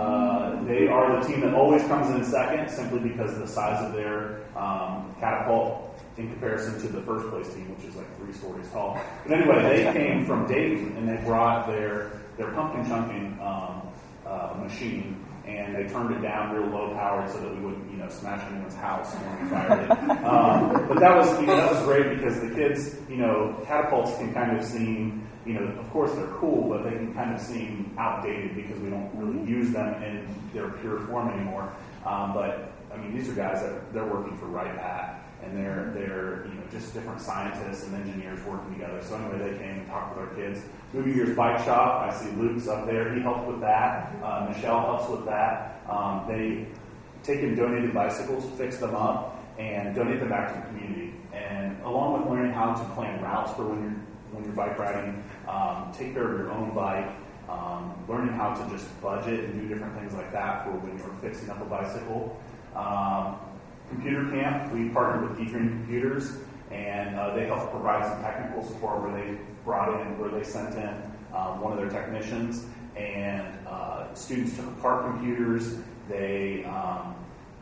Uh, they are the team that always comes in second, simply because of the size of their um, catapult in comparison to the first place team, which is like three stories tall. But anyway, they came from Dayton, and they brought their their pumpkin chunking um, uh, machine, and they turned it down real low powered so that we wouldn't, you know, smash anyone's house when we fired it. Um, but that was, you know, that was great because the kids, you know, catapults can kind of seem, you know, of course they're cool, but they can kind of seem outdated because we don't really use them in their pure form anymore. Um, but I mean, these are guys that they're working for Right Pat. And they're, they're, you know, just different scientists and engineers working together. So anyway, they came and talked with our kids. Moving Gears Bike Shop, I see Luke's up there. He helped with that. Uh, Michelle helps with that. Um, they take in donated bicycles, fix them up, and donate them back to the community. And along with learning how to plan routes for when you're when you're bike riding, um, take care of your own bike, um, learning how to just budget and do different things like that for when you're fixing up a bicycle. Um, Computer Camp, we partnered with E-Green Computers, and uh, they helped provide some technical support where they brought in, where they sent in um, one of their technicians, and uh, students took apart computers. They um,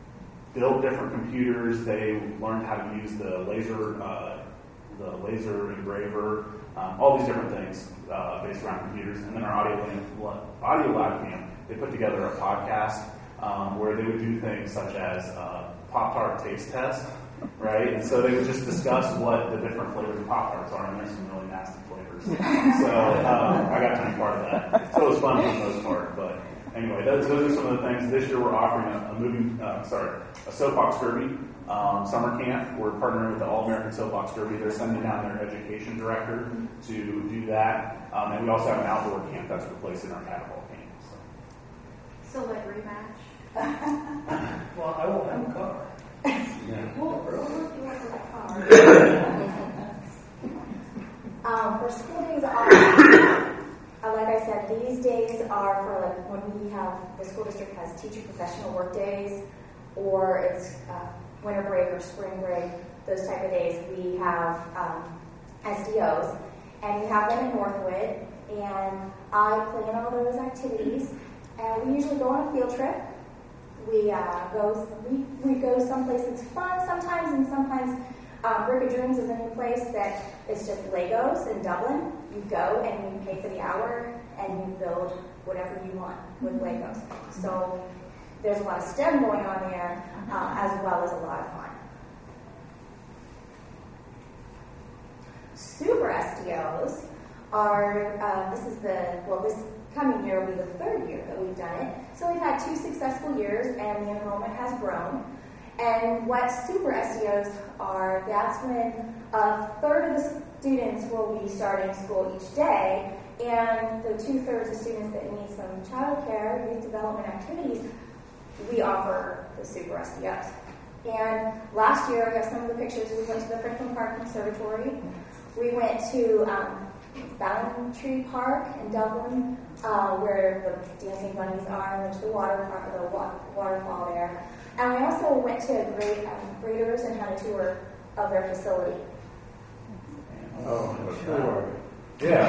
built different computers. They learned how to use the laser, uh, the laser engraver, um, all these different things uh, based around computers. And then our audio lab, audio lab camp, they put together a podcast um, where they would do things such as uh, Pop-Tart taste test, right? And so they would just discuss what the different flavors of Pop-Tarts are, and there's some really nasty flavors. So um, I got to be part of that. So it was fun for the most part. But anyway, those, those are some of the things. This year we're offering a, a moving, uh, sorry, a soapbox derby. Um, summer camp, we're partnering with the All-American Soapbox Derby. They're sending down their education director to do that. Um, and we also have an outdoor camp that's replacing our catapult camp. So like rematch? Well, I won't have a car. Yeah. We'll, we'll look you up with a car. Um, for school days are, uh, like I said, these days are for like when we have, the school district has teacher professional work days, or it's uh, winter break or spring break, those type of days. We have um, S D Os, and we have them in Northwood, and I plan all those activities, and we usually go on a field trip. We uh, go we, we go someplace that's fun sometimes, and sometimes um, Brick of Dreams is a new place that is just Legos in Dublin. You go and you pay for the hour, and you build whatever you want with Legos. So there's a lot of STEM going on there, uh, as well as a lot of fun. Super S D Os are, uh, this is the, well, this coming year will be the third year that we've done it. So we've had two successful years, and the enrollment has grown. And what super S D Os are, that's when a third of the students will be starting school each day, and the two-thirds of students that need some childcare, youth development activities, we offer the super S D Os. And last year, I have some of the pictures. We went to the Franklin Park Conservatory. We went to um, Ballantree Park in Dublin, uh, where the dancing bunnies are, and there's the water park, the wa- waterfall there. And we also went to great um, Breeders and had a tour of their facility. Oh, sure. Yeah.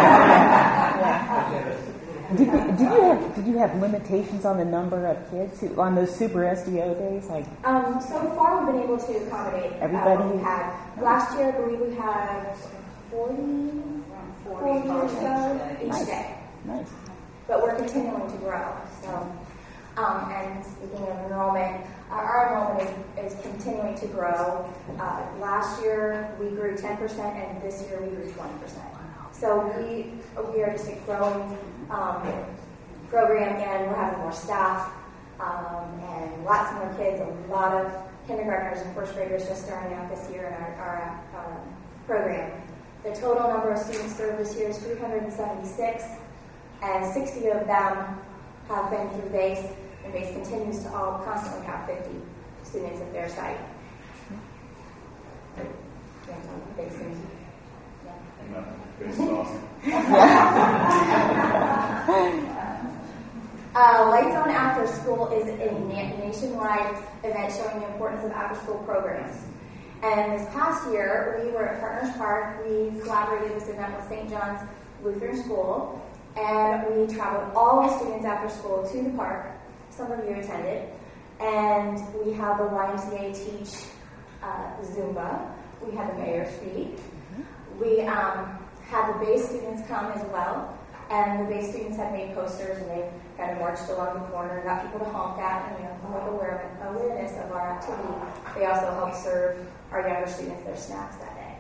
Did you, did you have did you have limitations on the number of kids who, on those super S D O days? Like um, so far, we've been able to accommodate everybody. Uh, we had last year, I believe we had forty, forty or so each nice. day. Nice. But we're continuing to grow. So, um, and speaking of enrollment, our, our enrollment is, is continuing to grow. Uh, last year we grew ten percent, and this year we grew twenty percent. So we we are just a growing um, program, and we're having more staff um, and lots more kids. A lot of kindergartners and first graders just starting out this year in our, our uh, program. The total number of students served this year is three hundred seventy-six, and sixty of them have been through BASE, and BASE continues to all constantly have fifty students at their site. BASE is, yeah. This is awesome. uh, Lights On After School is a na- nationwide event showing the importance of after-school programs. And this past year, we were at Partners Park. We collaborated this event with Saint John's Lutheran School, and we traveled all the students after school to the park. Some of you attended. And we have the Y M C A teach uh, Zumba. We had the mayor speak. We um, had the BASE students come as well. And the BASE students had made posters, and they kind of marched along the corner and got people to honk at, and you know, promote aware- awareness of our activity. They also helped serve our younger students their snacks that day.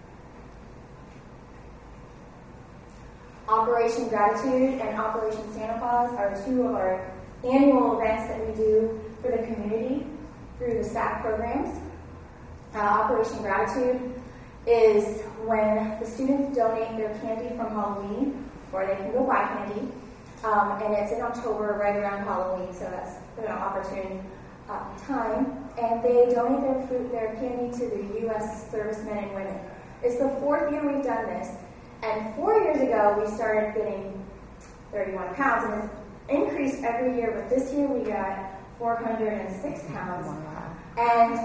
Operation Gratitude and Operation Santa Claus are two of our annual events that we do for the community through the S A C programs. Uh, Operation Gratitude is when the students donate their candy from Halloween, or they can go buy candy, um, and it's in October, right around Halloween, so that's an opportune uh, time. And they donate their fruit, their candy to the U S servicemen and women. It's the fourth year we've done this, and four years ago we started getting thirty-one pounds, and it's increased every year. But this year we got four hundred six pounds, and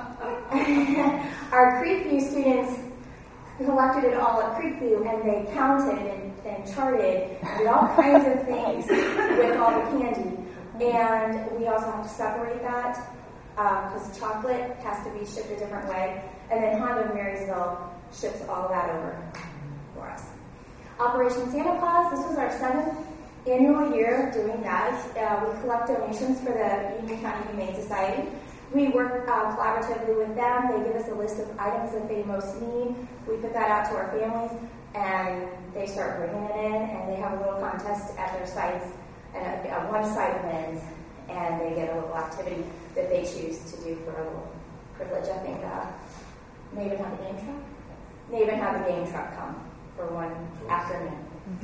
our Creekview students collected it all at Creekview, and they counted and, and charted and did all kinds of things with all the candy. And we also have to separate that because um, chocolate has to be shipped a different way. And then Honda of Marysville ships all that over for us. Operation Santa Claus, this was our seventh annual year of doing that. Uh, we collect donations for the Union County Humane Society. We work uh, collaboratively with them. They give us a list of items that they most need. We put that out to our families, and they start bringing it in, and they have a little contest at their sites, and uh, one site wins, and they get a little activity that they choose to do for a little privilege. I think uh, may even have a game truck. May even have a game truck come for one afternoon.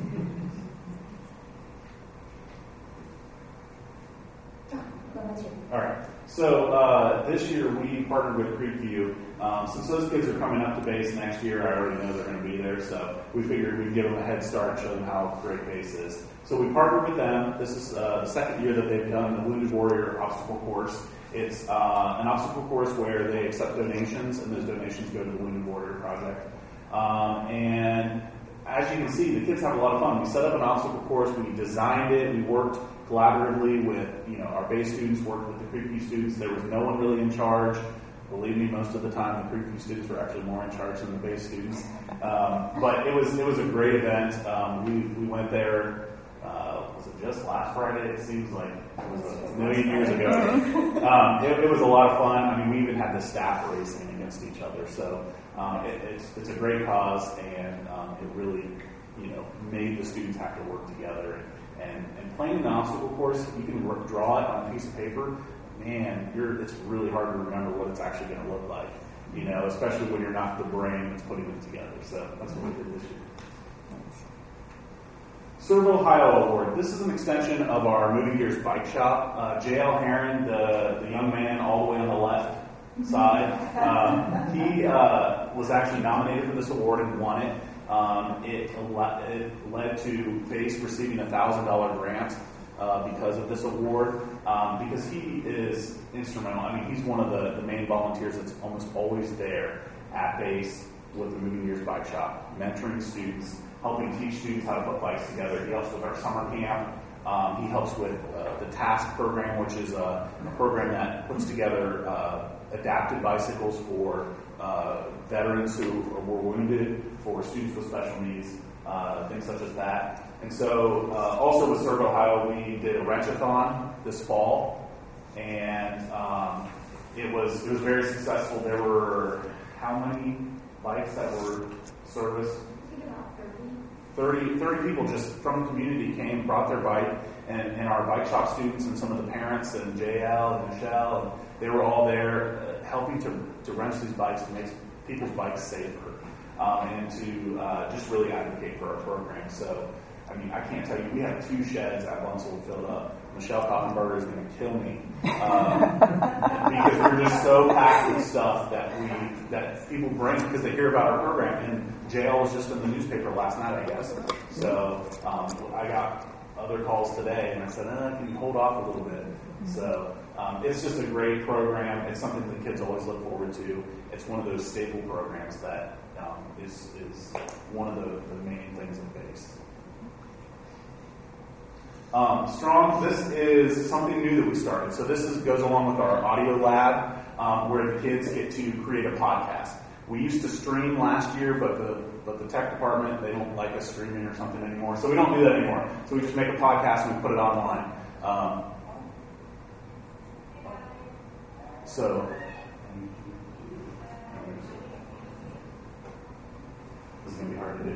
All right. So uh, this year we partnered with Creekview. Um, since those kids are coming up to base next year, I already know they're going to be there, so we figured we'd give them a head start, show them how great base is. So we partnered with them. This is uh, the second year that they've done the Wounded Warrior obstacle course. It's uh, an obstacle course where they accept donations, and those donations go to the Wounded Warrior Project. Um, and as you can see, the kids have a lot of fun. We set up an obstacle course. We designed it. We worked collaboratively with, you know, our base students, worked with the Creekview students. There was no one really in charge. Believe me, most of the time the Creekview students were actually more in charge than the base students. Um, but it was it was a great event. Um, we we went there. Uh, was it just last Friday? It seems like it was a million years ago. Um, it, it was a lot of fun. I mean, we even had the staff racing against each other. So um, it, it's it's a great cause, and um, it really, you know, made the students have to work together. And, and playing an obstacle course, you can work, draw it on a piece of paper. Man, you're, it's really hard to remember what it's actually going to look like, you know, especially when you're not the brain that's putting it together. So that's what we did this year. Serve Ohio Award. This is an extension of our Moving Gears Bike Shop. Uh, J L Herron, the, the young man all the way on the left side, um, he uh, was actually nominated for this award and won it. Um, it, it led to Base receiving a one thousand dollars grant uh, because of this award, um, because he is instrumental. I mean, he's one of the, the main volunteers that's almost always there at Base with the Moving Gears Bike Shop, mentoring students, helping teach students how to put bikes together. He helps with our summer camp. Um, he helps with uh, the TASK program, which is a, a program that puts together uh, adapted bicycles for uh, veterans who were wounded, for students with special needs, uh, things such as that. And so uh, also with Serve Ohio, we did a wrench-a-thon this fall, and um, it was it was very successful. There were how many bikes that were serviced? thirty, thirty people just from the community came, brought their bike, and, and our bike shop students and some of the parents and J L and Michelle, and they were all there uh, helping to, to wrench these bikes to make people's bikes safer, um, and to uh, just really advocate for our program. So, I mean, I can't tell you, we have two sheds at Bunsell filled up. Michelle Koppenberger is going to kill me um, because we're just so packed with stuff that we that people bring because they hear about our program. And J L was just in the newspaper last night, I guess. So um, I got other calls today, and I said, eh, "Can you hold off a little bit?" So um, it's just a great program. It's something that kids always look forward to. It's one of those staple programs that um, is is one of the, the main things in Base. Um, Strong, this is something new that we started. So this is, goes along with our audio lab, um, where the kids get to create a podcast. We used to stream last year, but the but the tech department, they don't like us streaming or something anymore. So we don't do that anymore. So we just make a podcast and we put it online. Um, so this is going to be hard to do.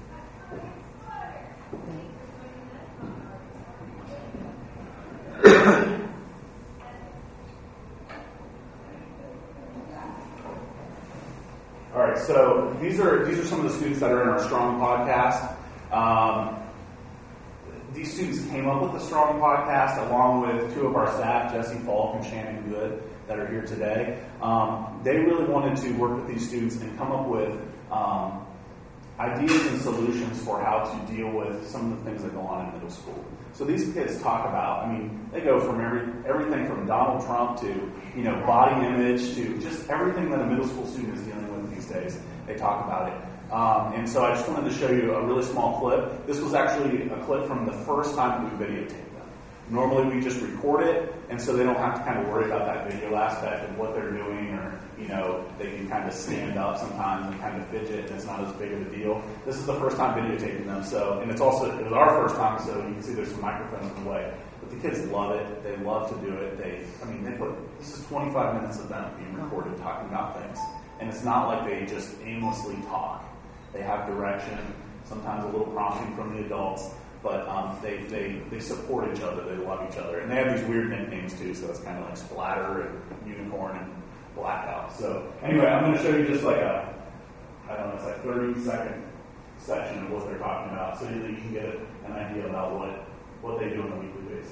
All right, so these are these are some of the students that are in our Strong podcast. Um, these students came up with the Strong podcast along with two of our staff, Jesse Falk and Shannon Good, that are here today. Um, they really wanted to work with these students and come up with um, ideas and solutions for how to deal with some of the things that go on in middle school. So these kids talk about, I mean, they go from every everything from Donald Trump to, you know, body image to just everything that a middle school student is dealing with these days. They talk about it. Um, and so I just wanted to show you a really small clip. This was actually a clip from the first time we videotaped them. Normally we just record it, and so they don't have to kind of worry about that video aspect of what they're doing, or, you know, they can kind of stand up sometimes and kind of fidget, and it's not as big of a deal. This is the first time videotaping them, so, and it's also, it was our first time, so you can see there's some microphones in the way. But the kids love it. They love to do it. They, I mean, they put, this is twenty-five minutes of them being recorded talking about things. And it's not like they just aimlessly talk. They have direction, sometimes a little prompting from the adults, but um, they, they, they support each other. They love each other. And they have these weird nicknames too, so it's kind of like Splatter and Unicorn and blackout. So anyway, I'm going to show you just like a, I don't know, it's like thirty second section of what they're talking about, so that you can get an idea about what, what they do on a weekly basis.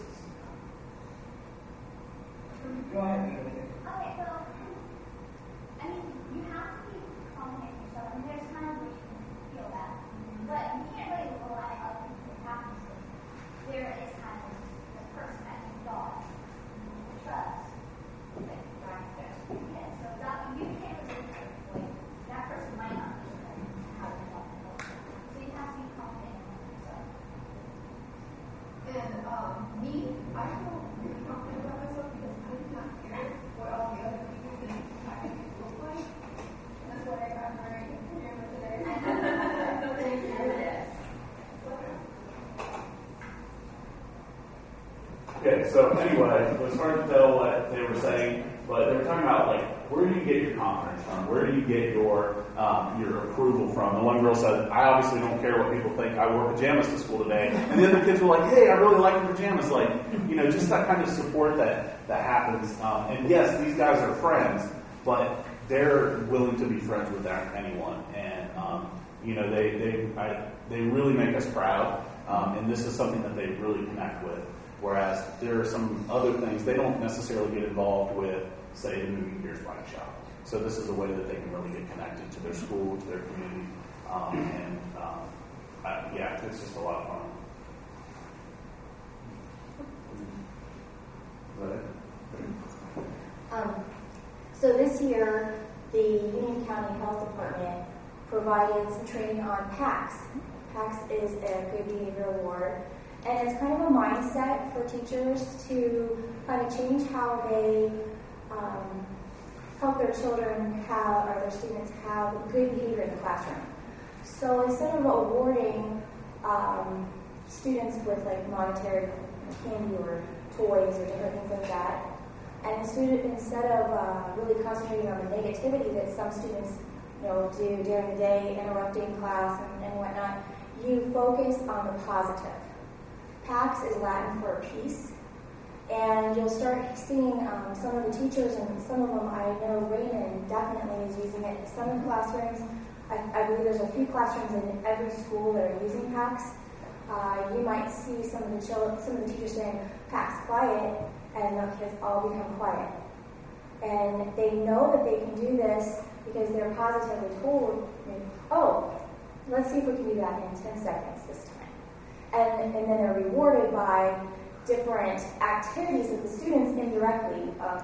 Go ahead. Okay, so, I mean, you have to be confident in yourself, and there's times where you can feel that, but you can't really rely on other people's happiness. There is kind of the person that you thought you trust, that drives their opinion. So that you can't really like that person might not be how you want to know. So you have to be confident in yourself. And um, me, I feel really confident about myself because I do not care what all the other people think I look like. And that's why I'm wearing a pajama today. Thank you. Okay, so anyway, it was hard to tell what they were saying, but they were talking about like, where do you get your confidence from? Where do you get your um, your approval from? The one girl said, I obviously don't care what people think. I wore pajamas to school today. And the other kids were like, hey, I really like your pajamas. Like, you know, just that kind of support that, that happens. Um, and yes, these guys are friends, but they're willing to be friends with anyone. And, um, you know, they, they, I, they really make us proud. Um, and this is something that they really connect with. Whereas there are some other things they don't necessarily get involved with, say, the Movie Gears Bike Shop. So this is a way that they can really get connected to their school, to their community, um, and um, uh, yeah, it's just a lot of fun. Is that it? Um, so this year, the Union County Health Department provided some training on PACS. PACS is a good behavior award. And it's kind of a mindset for teachers to kind of change how they um, help their children have, or their students have good behavior in the classroom. So instead of awarding um, students with like monetary candy or toys or different things like that, and student, instead of uh, really concentrating on the negativity that some students you know, do during the day, interrupting class and, and whatnot, you focus on the positive. PACS is Latin for peace, and you'll start seeing um, some of the teachers, and some of them I know Raymond definitely is using it. Some of the classrooms, I, I believe there's a few classrooms in every school that are using PACS. Uh, you might see some of the children, some of the teachers saying, PACS quiet, and the kids all become quiet. And they know that they can do this because they're positively told, oh, let's see if we can do that in ten seconds this time. And, and then they're rewarded by different activities that the students indirectly um,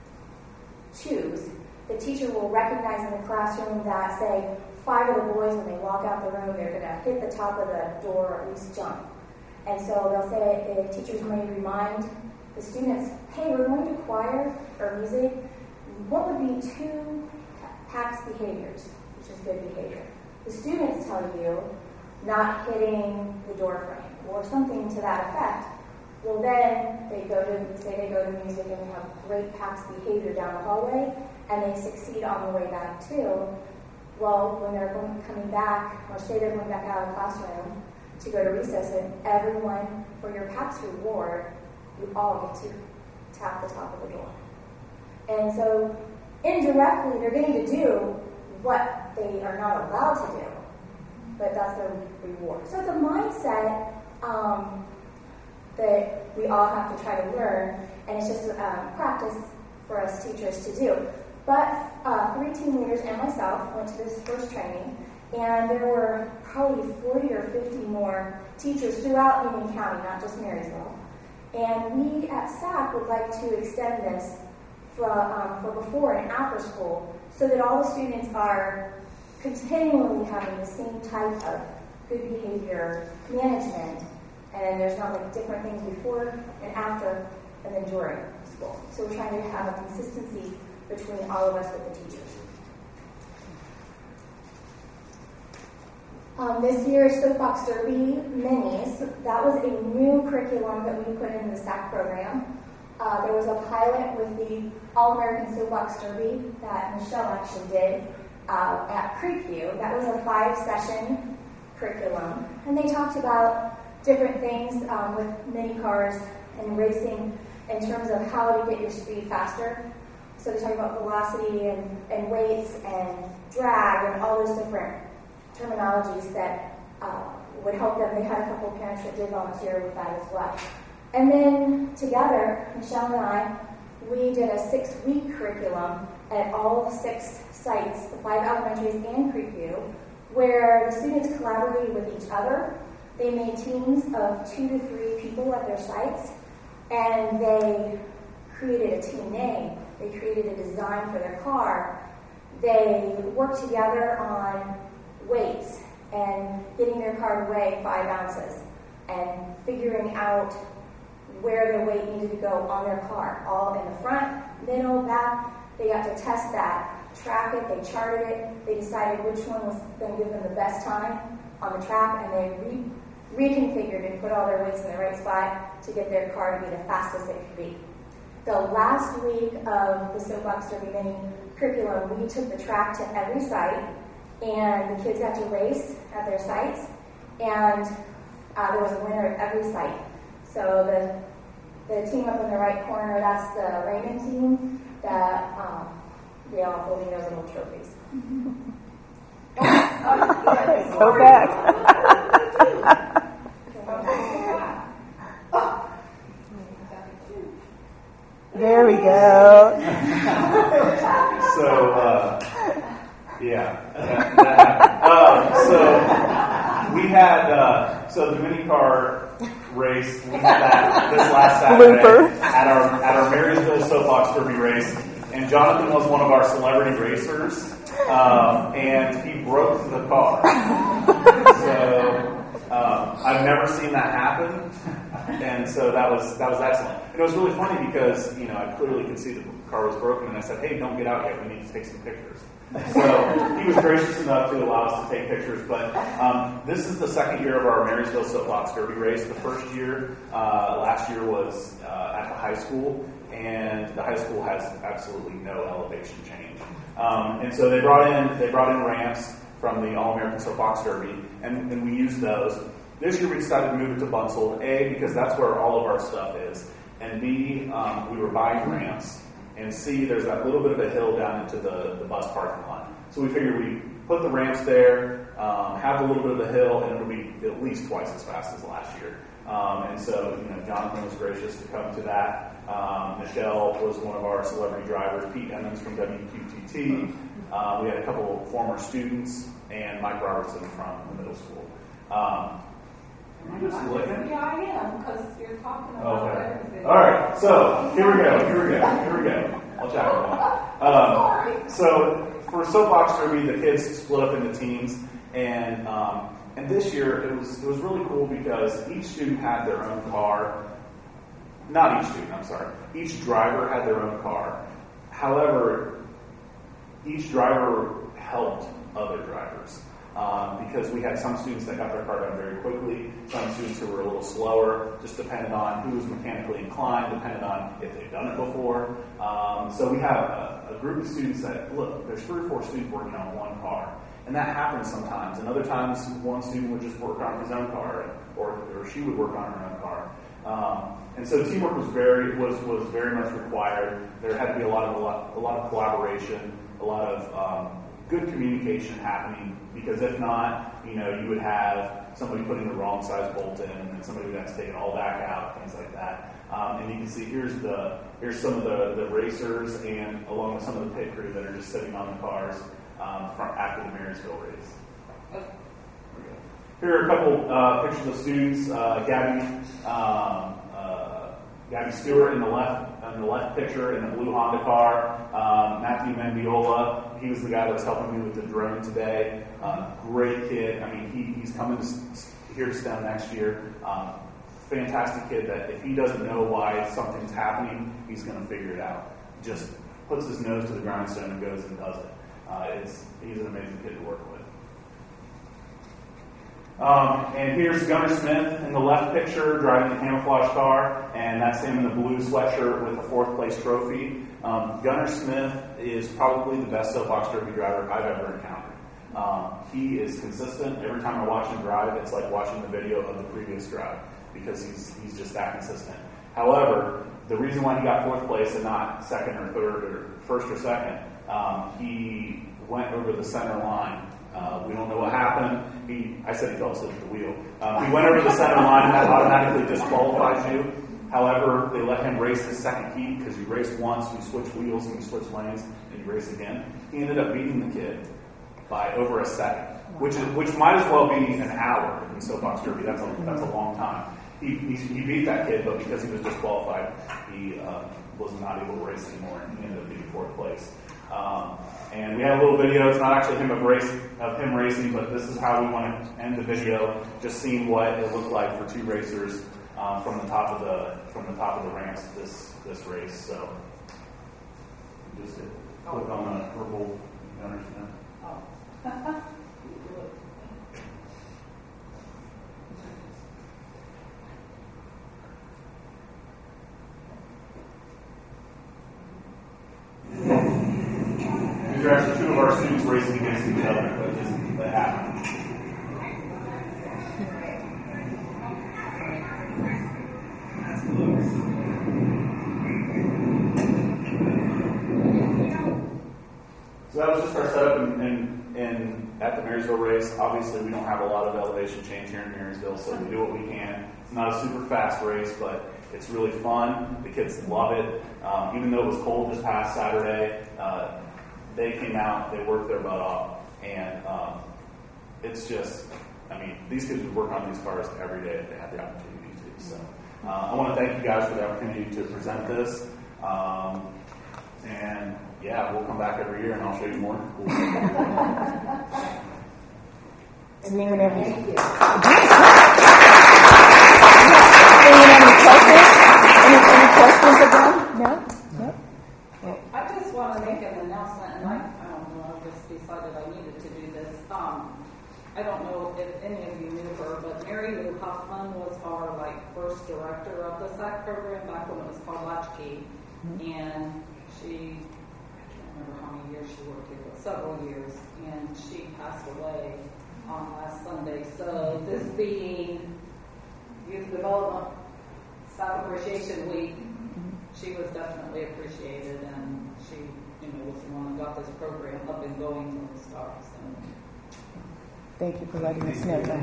choose. The teacher will recognize in the classroom that, say, five of the boys, when they walk out the room, they're going to hit the top of the door or at least jump. And so they'll say, the teachers may remind the students, hey, we're going to choir or music. What would be two PACS behaviors, which is good behavior? The students tell you, not hitting the door frame, or something to that effect. Well, then they go to, say they go to music and they have great PACS behavior down the hallway, and they succeed on the way back too. Well, when they're going, coming back, or say they're going back out of the classroom to go to recess, and everyone, for your PACS reward, you all get to tap the top of the door. And so, indirectly, they're getting to do what they are not allowed to do, but that's their reward. So it's a mindset um, that we all have to try to learn, and it's just um, practice for us teachers to do. But uh, three team leaders and myself went to this first training, and there were probably forty or fifty more teachers throughout Union County, not just Marysville. And we at S A C would like to extend this for, um, for before and after school, so that all the students are continually having the same type of good behavior management, and there's not like different things before and after and then during school. So we're trying to have a consistency between all of us with the teachers. Um, this year's Soapbox Derby Minis, that was a new curriculum that we put in the S A C program. Uh, there was a pilot with the All-American Soapbox Derby that Michelle actually did uh, at Creekview. That was a five-session curriculum, and they talked about different things um, with mini cars and racing in terms of how to get your speed faster. So they talk about velocity and, and weights and drag and all those different terminologies that uh, would help them. They had a couple of parents that did volunteer with that as well. And then together, Michelle and I, we did a six-week curriculum at all six sites, the five elementaries and Creekview, where the students collaborated with each other. They made teams of two to three people at their sites, and they created a team name. They created a design for their car. They worked together on weights and getting their car to weigh five ounces and figuring out where their weight needed to go on their car, all in the front, middle, back. They got to test that, track it, they charted it, they decided which one was going to give them the best time on the track, and they re- reconfigured and put all their weights in the right spot to get their car to be the fastest it could be. The last week of the Soapbox Derby Mini curriculum, we took the track to every site, and the kids got to race at their sites, and uh, there was a winner at every site. So the the team up in the right corner, that's the Raymond team, that um, they all holding those little trophies. Go back. There we go. So, uh, yeah. That, that um, so, we had, uh, so the mini car race, we had that this last Saturday at our, at our Marysville Soapbox Derby race, and Jonathan was one of our celebrity racers, um, and he broke the car. So, um, I've never seen that happen, and so that was, that was excellent. And it was really funny because, you know, I clearly could see the car was broken, and I said, hey, don't get out yet, we need to take some pictures. So he was gracious enough to allow us to take pictures. But um, this is the second year of our Marysville Soapbox Derby race. The first year, uh, last year, was uh, at the high school, and the high school has absolutely no elevation change. Um, and so they brought in they brought in ramps from the All-American Soapbox Derby, and, and we used those. This year we decided to move it to Bunsold, A, because that's where all of our stuff is, and B, um, we were buying ramps. And C, there's that little bit of a hill down into the, the bus parking lot. So we figured we'd put the ramps there, um, have a little bit of a hill, and it'll be at least twice as fast as last year. Um, and so, you know, Jonathan was gracious to come to that. Um, Michelle was one of our celebrity drivers. Pete Emmons from W Q T T. Uh, we had a couple of former students, and Mike Robertson from the middle school. Um, Am I just looking? Yeah, I am, because you're talking about Okay. everything. All right. So here we go. Here we go. Here we go. I'll chat with you. Um, so for Soapbox Derby, the kids split up into teams, and um, and this year it was it was really cool because each student had their own car. Not each student. I'm sorry. Each driver had their own car. However, each driver helped other drivers. Um, because we had some students that got their car done very quickly, some students who were a little slower, just depended on who was mechanically inclined, depended on if they've done it before. Um, so we have a, a group of students that, look, there's three or four students working on one car. And that happens sometimes. And other times, one student would just work on his own car, or, or she would work on her own car. Um, and so teamwork was very was was very much required. There had to be a lot of a lot, a lot of collaboration, a lot of um, good communication happening, because if not, you know, you would have somebody putting the wrong size bolt in, and then somebody would have to take it all back out, things like that. Um, and you can see here's the here's some of the, the racers, and along with some of the pit crew that are just sitting on the cars um, from after the Marysville race. Here are a couple uh, pictures of students. Uh, Gabby um, uh, Gabby Stewart in the left in the left picture in the blue Honda car. Um, Matthew Mendiola, he was the guy that was helping me with the drone today. Uh, great kid. I mean, he, he's coming to, here to STEM next year. Um, fantastic kid that if he doesn't know why something's happening, he's going to figure it out. Just puts his nose to the grindstone and goes and does it. Uh, it's he's an amazing kid to work with. Um, and here's Gunnar Smith in the left picture driving the camouflage car, and that's him in the blue sweatshirt with a fourth place trophy. Um, Gunnar Smith is probably the best soapbox derby driver I've ever encountered. Um, he is consistent. Every time I watch him drive, it's like watching the video of the previous drive because he's he's just that consistent. However, the reason why he got fourth place and not second or third or first or second, um, he went over the center line. Uh, we don't know what happened. He, I said he fell asleep at the wheel. Um, he went over the center line, and that automatically disqualifies you. However, they let him race his second heat because you race once, you switch wheels, and you switch lanes, and you race again. He ended up beating the kid by over a second, which is which might as well be an hour in soapbox derby. That's a that's a long time. He, he he beat that kid, but because he was disqualified, he uh, was not able to race anymore, and he ended up being fourth place. Um, and we have a little video. It's not actually him of race of him racing, but this is how we want to end the video. Just seeing what it looked like for two racers um, from the top of the from the top of the ramps this this race. So just hit, click on the purple gunners now. Oh. These are actually two of our students racing against each other, but this that happened. So that was just our setup in, in, in at the Marysville race. Obviously, we don't have a lot of elevation change here in Marysville, so we do what we can. It's not a super fast race, but it's really fun. The kids love it. Um, even though it was cold this past Saturday, uh, they came out, they worked their butt off, and um, it's just, I mean, these kids would work on these cars every day if they had the opportunity to. So uh, I want to thank you guys for the opportunity to present this. Um, and yeah, we'll come back every year and I'll show you more cool stuff. Anyone have any questions? Any, any questions again? No? No? Okay. I just want to make an announcement, and I, I don't know, I just decided I needed to do this. Um, I don't know if any of you knew her, but Mary Lou Huffman was our like first director of the S A C program back when it was called Latchkey, mm-hmm. and she, I can't remember how many years she worked here, but several years, and she passed away on last Sunday. So this being Youth Development Staff Appreciation Week, she was definitely appreciated, and she, you know, was the one who got this program up and going from the start. So. Thank you for letting us know that.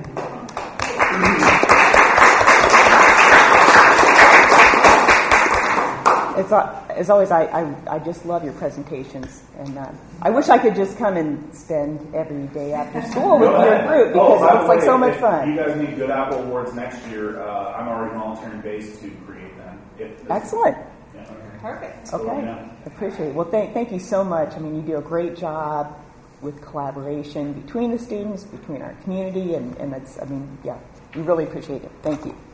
It's, as always, I, I, I just love your presentations, and uh, I wish I could just come and spend every day after school with your group because oh, it's like way, so much fun. If you guys need Good Apple Awards next year, uh, I'm already volunteering base to create them. If Excellent. Yeah, okay. Perfect. Okay, Yeah. appreciate it. Well, thank, thank you so much. I mean, you do a great job with collaboration between the students, between our community, and, and that's, I mean, yeah, we really appreciate it. Thank you.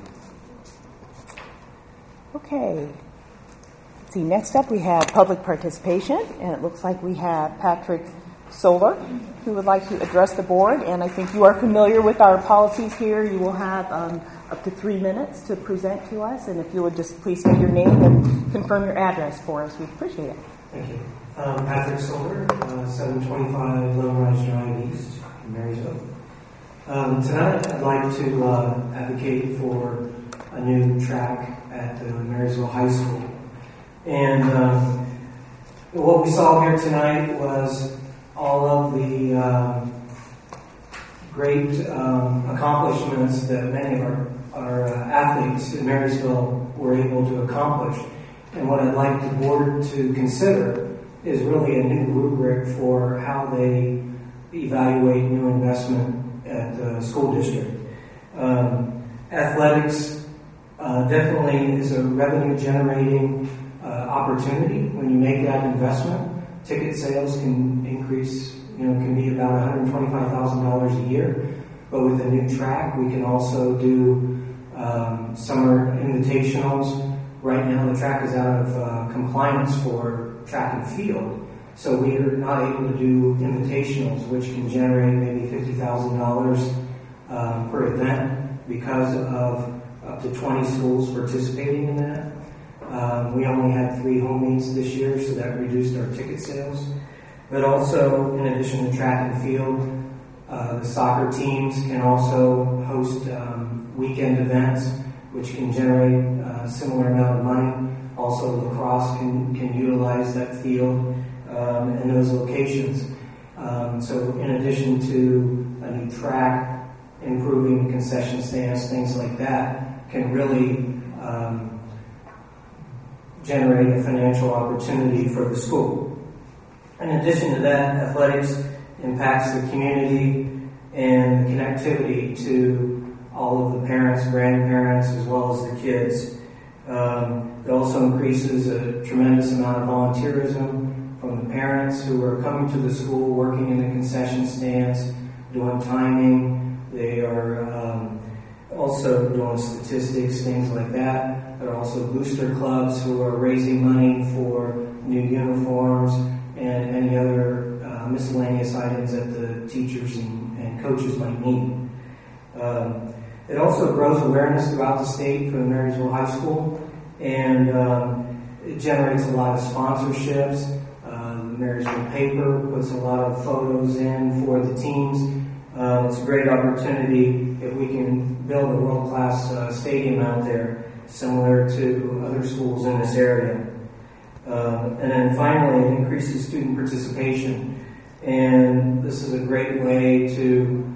Okay. Let's see, next up we have public participation, and it looks like we have Patrick Solar, who would like to address the board, and I think you are familiar with our policies here. You will have um, up to three minutes to present to us, and if you would just please state your name and confirm your address for us, we'd appreciate it. Thank you. Um, Patrick Solar, uh, seven twenty-five Lone Rise Drive East in Marysville. Um, tonight I'd like to uh, advocate for a new track at the Marysville High School. And um, what we saw here tonight was all of the um, great um, accomplishments that many of our, our uh, athletes in Marysville were able to accomplish. And what I'd like the board to consider is really a new rubric for how they evaluate new investment at the school district. Um, athletics uh, definitely is a revenue generating uh, opportunity when you make that investment. Ticket sales can increase, you know, can be about one hundred twenty-five thousand dollars a year. But with a new track, we can also do um, summer invitationals. Right now, the track is out of uh, compliance for track and field, so we are not able to do invitationals, which can generate maybe fifty thousand dollars um, per event because of up to twenty schools participating in that. Um, we only had three home meets this year, so that reduced our ticket sales. But also, in addition to track and field, uh, the soccer teams can also host um, weekend events, which can generate uh, a similar amount of money. Also, lacrosse can, can utilize that field um, and those locations. Um, so in addition to a new track, improving concession stands, things like that, can really um, generate a financial opportunity for the school. In addition to that, athletics impacts the community and the connectivity to all of the parents, grandparents, as well as the kids. Um, it also increases a tremendous amount of volunteerism from the parents who are coming to the school, working in the concession stands, doing timing. They are um, also doing statistics, things like that. There are also booster clubs who are raising money for new uniforms and any other uh, miscellaneous items that the teachers and, and coaches might need. Um, it also grows awareness throughout the state for the Marysville High School, and um, it generates a lot of sponsorships. Uh, the Marysville paper puts a lot of photos in for the teams. Uh, it's a great opportunity if we can build a world-class uh, stadium out there, similar to other schools in this area. Uh, and then finally, it increases student participation. And this is a great way to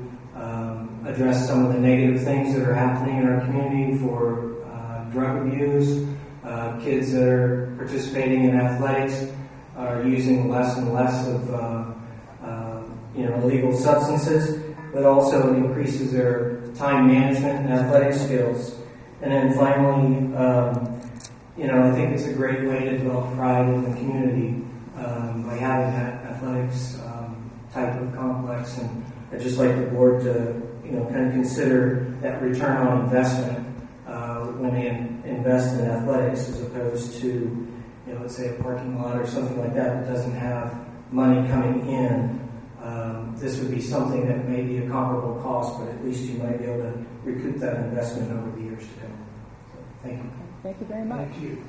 um, address some of the negative things that are happening in our community for uh, drug abuse. Uh, kids that are participating in athletics are using less and less of uh, uh, you know, illegal substances, but also it increases their time management and athletic skills. And then finally, um, you know, I think it's a great way to develop pride in the community um, by having that athletics um, type of complex. And I'd just like the board to, you know, kind of consider that return on investment uh, when they in, invest in athletics, as opposed to, you know, let's say a parking lot or something like that that doesn't have money coming in. Um, this would be something that may be a comparable cost, but at least you might be able to recoup that investment over the years to come. So, thank you. Thank you very much. Thank you.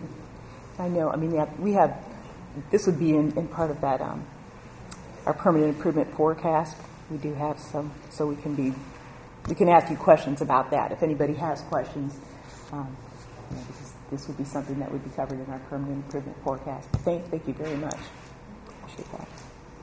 I know, I mean, yeah, we have, this would be in, in part of that, um, our permanent improvement forecast. We do have some, so we can be, we can ask you questions about that. If anybody has questions, um, you know, this, is, this would be something that would be covered in our permanent improvement forecast. Thank, thank you very much. Appreciate that.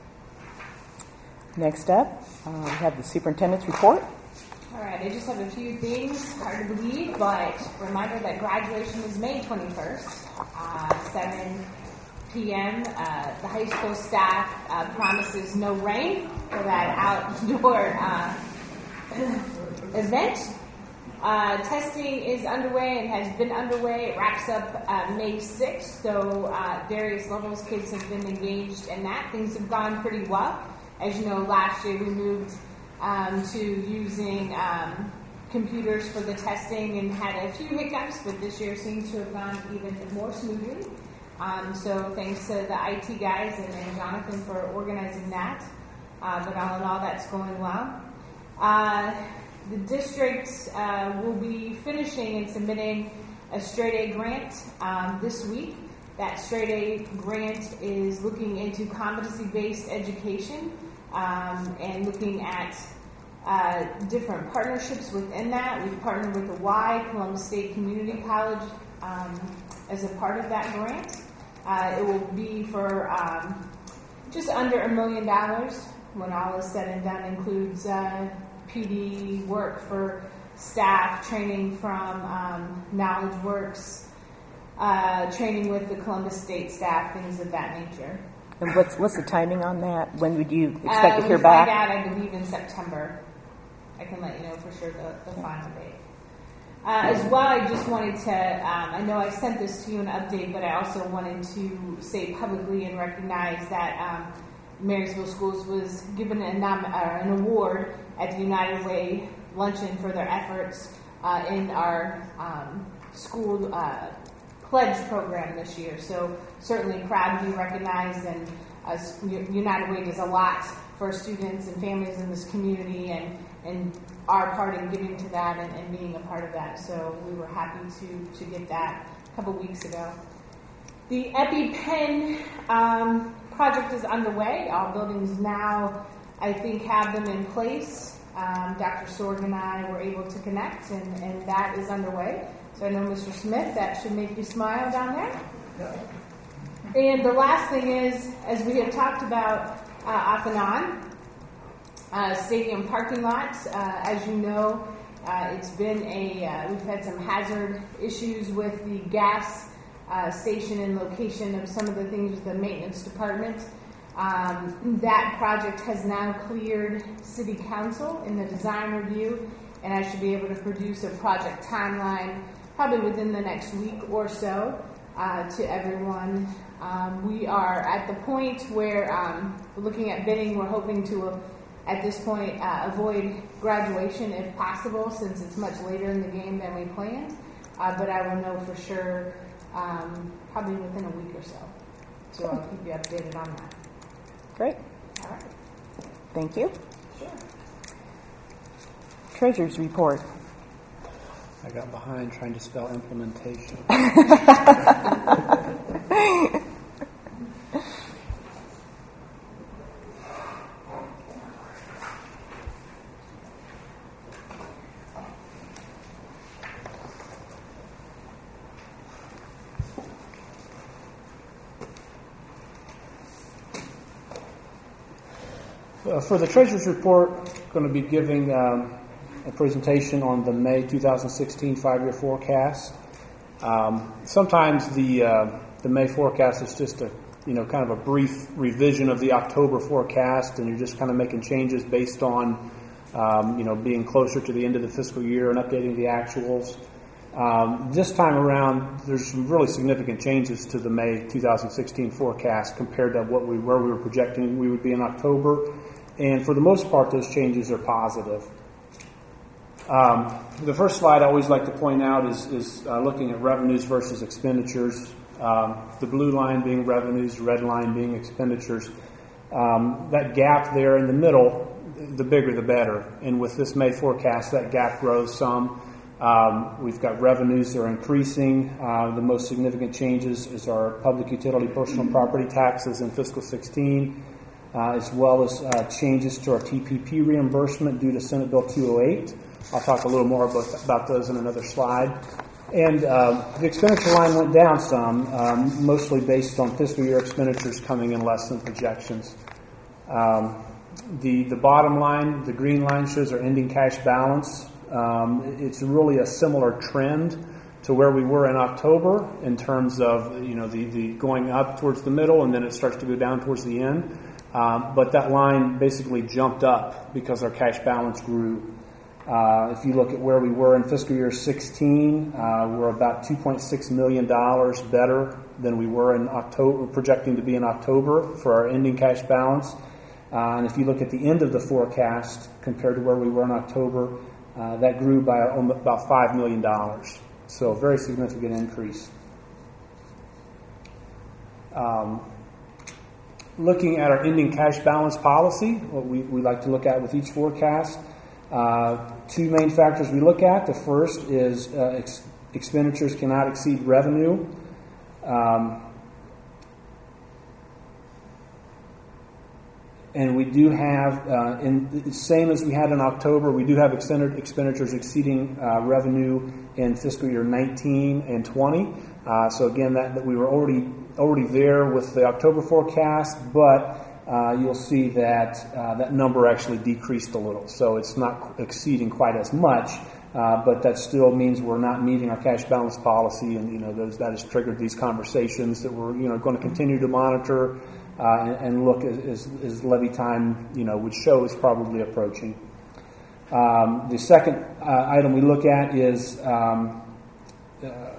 Next up, uh, we have the superintendent's report. All right, I just have a few things, hard to believe, but reminder that graduation is May twenty-first, uh, seven p.m. Uh, the high school staff uh, promises no rain for that outdoor uh, event. Uh, testing is underway and has been underway. It wraps up uh, May sixth, so uh, various levels kids have been engaged in that. Things have gone pretty well. As you know, last year we moved um, to using um, computers for the testing and had a few hiccups, but this year seems to have gone even more smoothly. Um, so thanks to the I T guys and, and Jonathan for organizing that. Uh, but all in all, that's going well. Uh, the district uh, will be finishing and submitting a straight A grant um, this week. That straight A grant is looking into competency-based education um, and looking at uh, different partnerships within that. We've partnered with the Y, Columbus State Community College, um, as a part of that grant. Uh, it will be for um, just under a million dollars when all is said and done. Includes uh, P D work for staff, training from um, Knowledge Works, uh, training with the Columbus State staff, things of that nature. And what's what's the timing on that? When would you expect uh, to hear we back? Find out, I believe, in September. I can let you know for sure the, the final date. Uh, as well, I just wanted to, um, I know I sent this to you in an update, but I also wanted to say publicly and recognize that um, Marysville Schools was given a nom- uh, an award at the United Way luncheon for their efforts uh, in our um, school uh, pledge program this year. So certainly proud to be recognized, and uh, United Way does a lot for students and families in this community, and and our part in giving to that and, and being a part of that. So we were happy to, to get that a couple weeks ago. The EpiPen um, project is underway. All buildings now, I think, have them in place. Um, Doctor Sorg and I were able to connect, and, and that is underway. So I know Mister Smith, that should make you smile down there. And the last thing is, as we have talked about uh, off and on, uh, stadium parking lots. Uh, as you know, uh, it's been a, uh, we've had some hazard issues with the gas uh, station and location of some of the things with the maintenance department. Um, that project has now cleared City Council in the design review, and I should be able to produce a project timeline probably within the next week or so uh, to everyone. Um, we are at the point where um, we're looking at bidding. We're hoping to, uh, at this point, uh, avoid graduation if possible, since it's much later in the game than we planned. Uh, but I will know for sure um, probably within a week or so. So I'll keep you updated on that. Great. All right. Thank you. Sure. Treasurer's report. I got behind trying to spell implementation. Uh, for the Treasurer's Report, I'm going to be giving um, a presentation on the May two thousand sixteen five-year forecast. Um, sometimes the uh, the May forecast is just a you know kind of a brief revision of the October forecast, and you're just kind of making changes based on um, you know being closer to the end of the fiscal year and updating the actuals. Um, this time around, there's some really significant changes to the May two thousand sixteen forecast compared to what we where we were projecting we would be in October. And for the most part, those changes are positive. Um, the first slide I always like to point out is, is uh, looking at revenues versus expenditures. Um, the blue line being revenues, red line being expenditures. Um, that gap there in the middle, the bigger the better. And with this May forecast, that gap grows some. Um, we've got revenues that are increasing. Uh, the most significant changes is our public utility personal property taxes in fiscal sixteen. Uh, as well as uh, changes to our T P P reimbursement due to Senate Bill two oh eight. I'll talk a little more about, about those in another slide. And uh, the expenditure line went down some, um, mostly based on fiscal year expenditures coming in less than projections. Um, the, the bottom line, the green line, shows our ending cash balance. Um, it's really a similar trend to where we were in October in terms of you know the, the going up towards the middle, and then it starts to go down towards the end. Um, but that line basically jumped up because our cash balance grew. Uh, if you look at where we were in fiscal year sixteen, uh, we're about two point six million dollars better than we were in October, projecting to be in October for our ending cash balance. Uh, and if you look at the end of the forecast compared to where we were in October, uh, that grew by about five million dollars. So a very significant increase. Um, Looking at our ending cash balance policy, what we, we like to look at with each forecast, uh, two main factors we look at. The first is uh, ex- expenditures cannot exceed revenue. Um, and we do have, uh, in the same as we had in October, we do have expenditures exceeding uh, revenue in fiscal year nineteen and twenty. Uh, so again, that, that we were already already there with the October forecast, but uh, you'll see that uh, that number actually decreased a little. So it's not exceeding quite as much, uh, but that still means we're not meeting our cash balance policy, and you know those, that has triggered these conversations that we're you know going to continue to monitor uh, and, and look as, as levy time you know would show is probably approaching. Um, the second uh, item we look at is. Um, uh,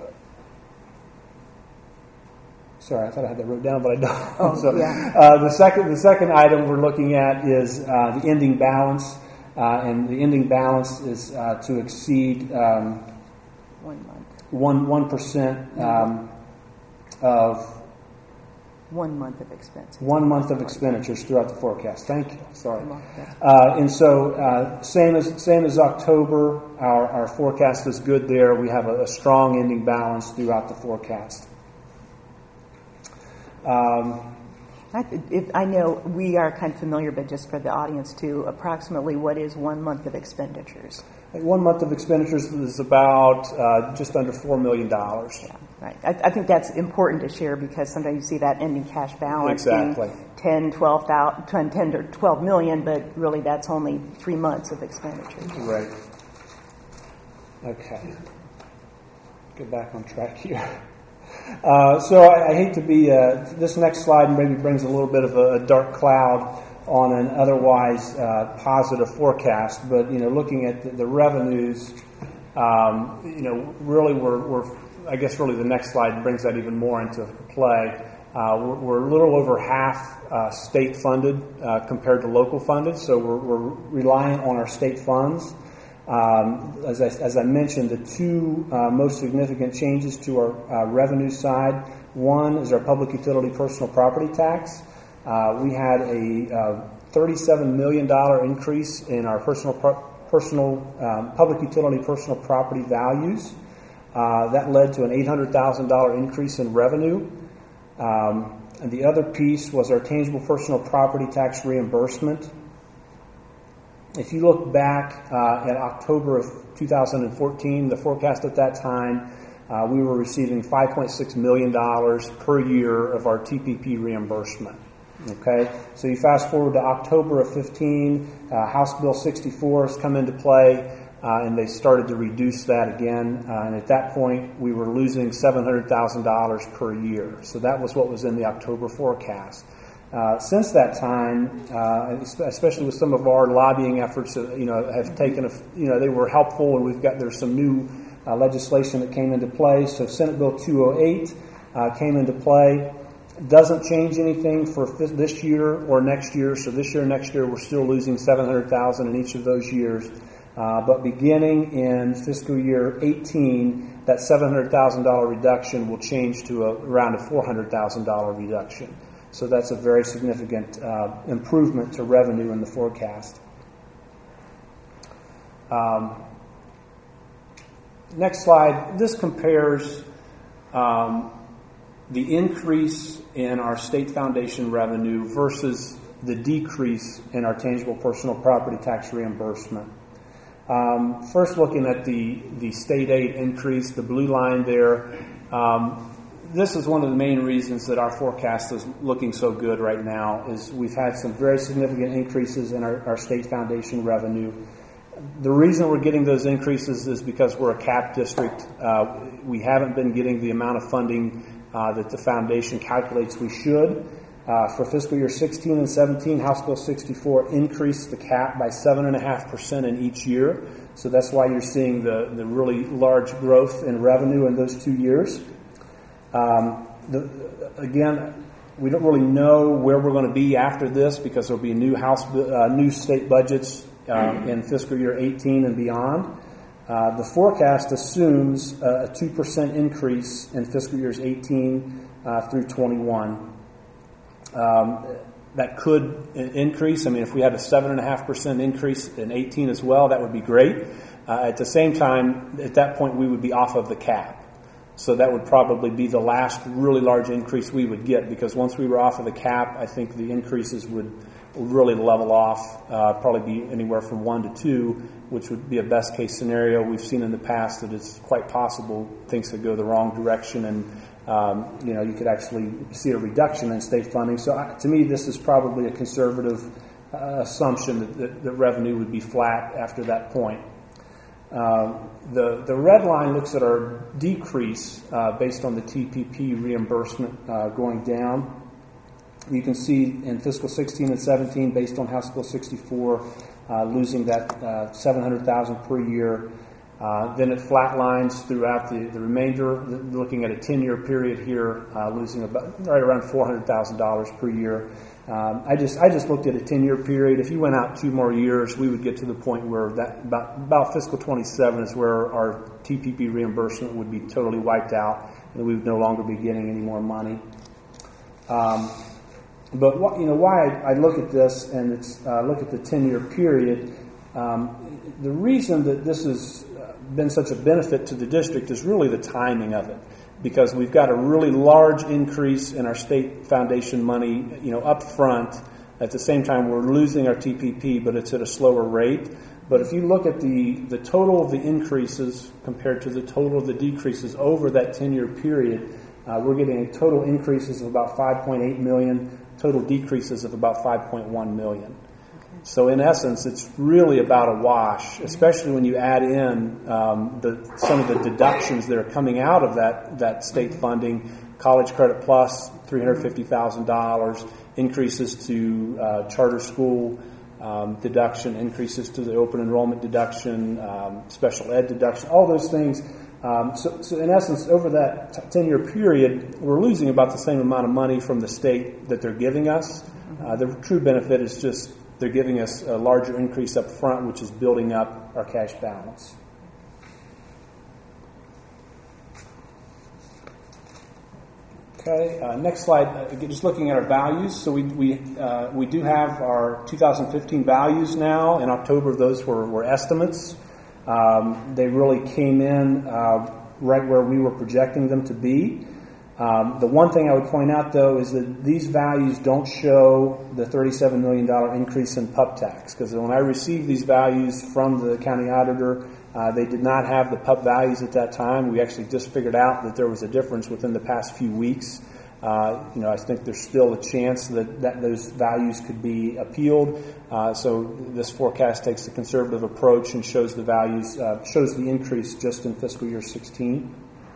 Sorry, I thought I had that wrote down, but I don't. Oh, so, yeah. uh, the second, the second item we're looking at is uh, the ending balance, uh, and the ending balance is uh, to exceed um, one month, one one percent um, of one month of expenses. One month of expenditures throughout the forecast. Thank you. Sorry. Uh, and so, uh, same as same as October, our our forecast is good there. We have a, a strong ending balance throughout the forecast. Um, I, if, I know we are kind of familiar, but just for the audience too, approximately what is one month of expenditures? One month of expenditures is about uh, just under four million dollars. Yeah, right. I, I think that's important to share because sometimes you see that ending cash balance exactly. being ten, twelve, ten to twelve million, but really that's only three months of expenditures. Right. Okay. Get back on track here. Uh, so I, I hate to be, uh, this next slide maybe brings a little bit of a, a dark cloud on an otherwise uh, positive forecast, but, you know, looking at the, the revenues, um, you know, really we're, we're, I guess really the next slide brings that even more into play. Uh, we're, we're a little over half uh, state funded uh, compared to local funded, so we're, we're reliant on our state funds. Um, as, I, as I mentioned, the two uh, most significant changes to our uh, revenue side, one is our public utility personal property tax. Uh, we had a uh, thirty-seven million dollars increase in our personal pro- personal um, public utility personal property values. Uh, that led to an eight hundred thousand dollars increase in revenue. Um, and the other piece was our tangible personal property tax reimbursement. If you look back uh, at October of two thousand fourteen, the forecast at that time, uh, we were receiving five point six million dollars per year of our T P P reimbursement. Okay, so you fast forward to October of fifteen, uh, House Bill sixty-four has come into play, uh, and they started to reduce that again. Uh, and at that point, we were losing seven hundred thousand dollars per year. So that was what was in the October forecast. Uh, since that time, uh, especially with some of our lobbying efforts, uh, you know, have taken, a, you know, they were helpful, and we've got there's some new uh, legislation that came into play. So Senate Bill two oh eight uh, came into play. Doesn't change anything for this year or next year. So this year, and next year, we're still losing seven hundred thousand in each of those years. Uh, but beginning in fiscal year eighteen, that seven hundred thousand dollars reduction will change to a, around a four hundred thousand dollars reduction. So that's a very significant uh, improvement to revenue in the forecast. Um, next slide. This compares um, the increase in our state foundation revenue versus the decrease in our tangible personal property tax reimbursement. Um, first, looking at the, the state aid increase, the blue line there, um, this is one of the main reasons that our forecast is looking so good right now, is we've had some very significant increases in our, our state foundation revenue. The reason we're getting those increases is because we're a capped district. Uh, we haven't been getting the amount of funding uh, that the foundation calculates we should. Uh, for fiscal year sixteen and seventeen, House Bill sixty-four increased the cap by seven point five percent in each year. So that's why you're seeing the, the really large growth in revenue in those two years. Um, the, again, we don't really know where we're going to be after this because there'll be new house, uh, new state budgets uh, in fiscal year eighteen and beyond. Uh, the forecast assumes a two percent increase in fiscal years eighteen uh, through twenty-one. Um, that could increase. I mean, if we had a seven point five percent increase in eighteen as well, that would be great. Uh, at the same time, at that point, we would be off of the cap. So that would probably be the last really large increase we would get, because once we were off of the cap, I think the increases would really level off, uh, probably be anywhere from one to two, which would be a best case scenario. We've seen in the past that it's quite possible things could go the wrong direction, and um, you know, you could actually see a reduction in state funding. So uh, to me, this is probably a conservative uh, assumption that, that, that revenue would be flat after that point. Uh, the the red line looks at our decrease uh, based on the T P P reimbursement uh, going down. You can see in fiscal sixteen and seventeen, based on House Bill sixty-four, uh, losing that uh, seven hundred thousand dollars per year. Uh, then it flatlines throughout the, the remainder, looking at a ten-year period here, uh, losing about right around four hundred thousand dollars per year. Um, I just I just looked at a ten-year period. If you went out two more years, we would get to the point where that about, about fiscal twenty-seven is where our T P P reimbursement would be totally wiped out, and we would no longer be getting any more money. Um, but what, you know, why I, I look at this and it's uh, look at the ten-year period. Um, the reason that this has been such a benefit to the district is really the timing of it. because we've got a really large increase in our state foundation money, you know, up front. At the same time, we're losing our T P P, but it's at a slower rate. But if you look at the, the total of the increases compared to the total of the decreases over that ten-year period, uh, we're getting a total increases of about five point eight million, total decreases of about five point one million. So in essence, it's really about a wash, especially when you add in um, the, some of the deductions that are coming out of that, that state funding. College Credit Plus, three hundred fifty thousand dollars, increases to uh, charter school um, deduction, increases to the open enrollment deduction, um, special ed deduction, all those things. Um, so, so in essence, over that ten-year period, we're losing about the same amount of money from the state that they're giving us. Uh, the true benefit is just they're giving us a larger increase up front, which is building up our cash balance. Okay, uh, next slide. Uh, just looking at our values. So we we uh, we do have our two thousand fifteen values now. In October, those were, were estimates. Um, they really came in uh, right where we were projecting them to be. Um, the one thing I would point out, though, is that these values don't show the thirty-seven million dollars increase in P U B tax, because when I received these values from the county auditor, uh, they did not have the P U B values at that time. We actually just figured out that there was a difference within the past few weeks. Uh, you know, I think there's still a chance that, that those values could be appealed. Uh, so this forecast takes a conservative approach and shows the values, uh, shows the increase just in fiscal year sixteen.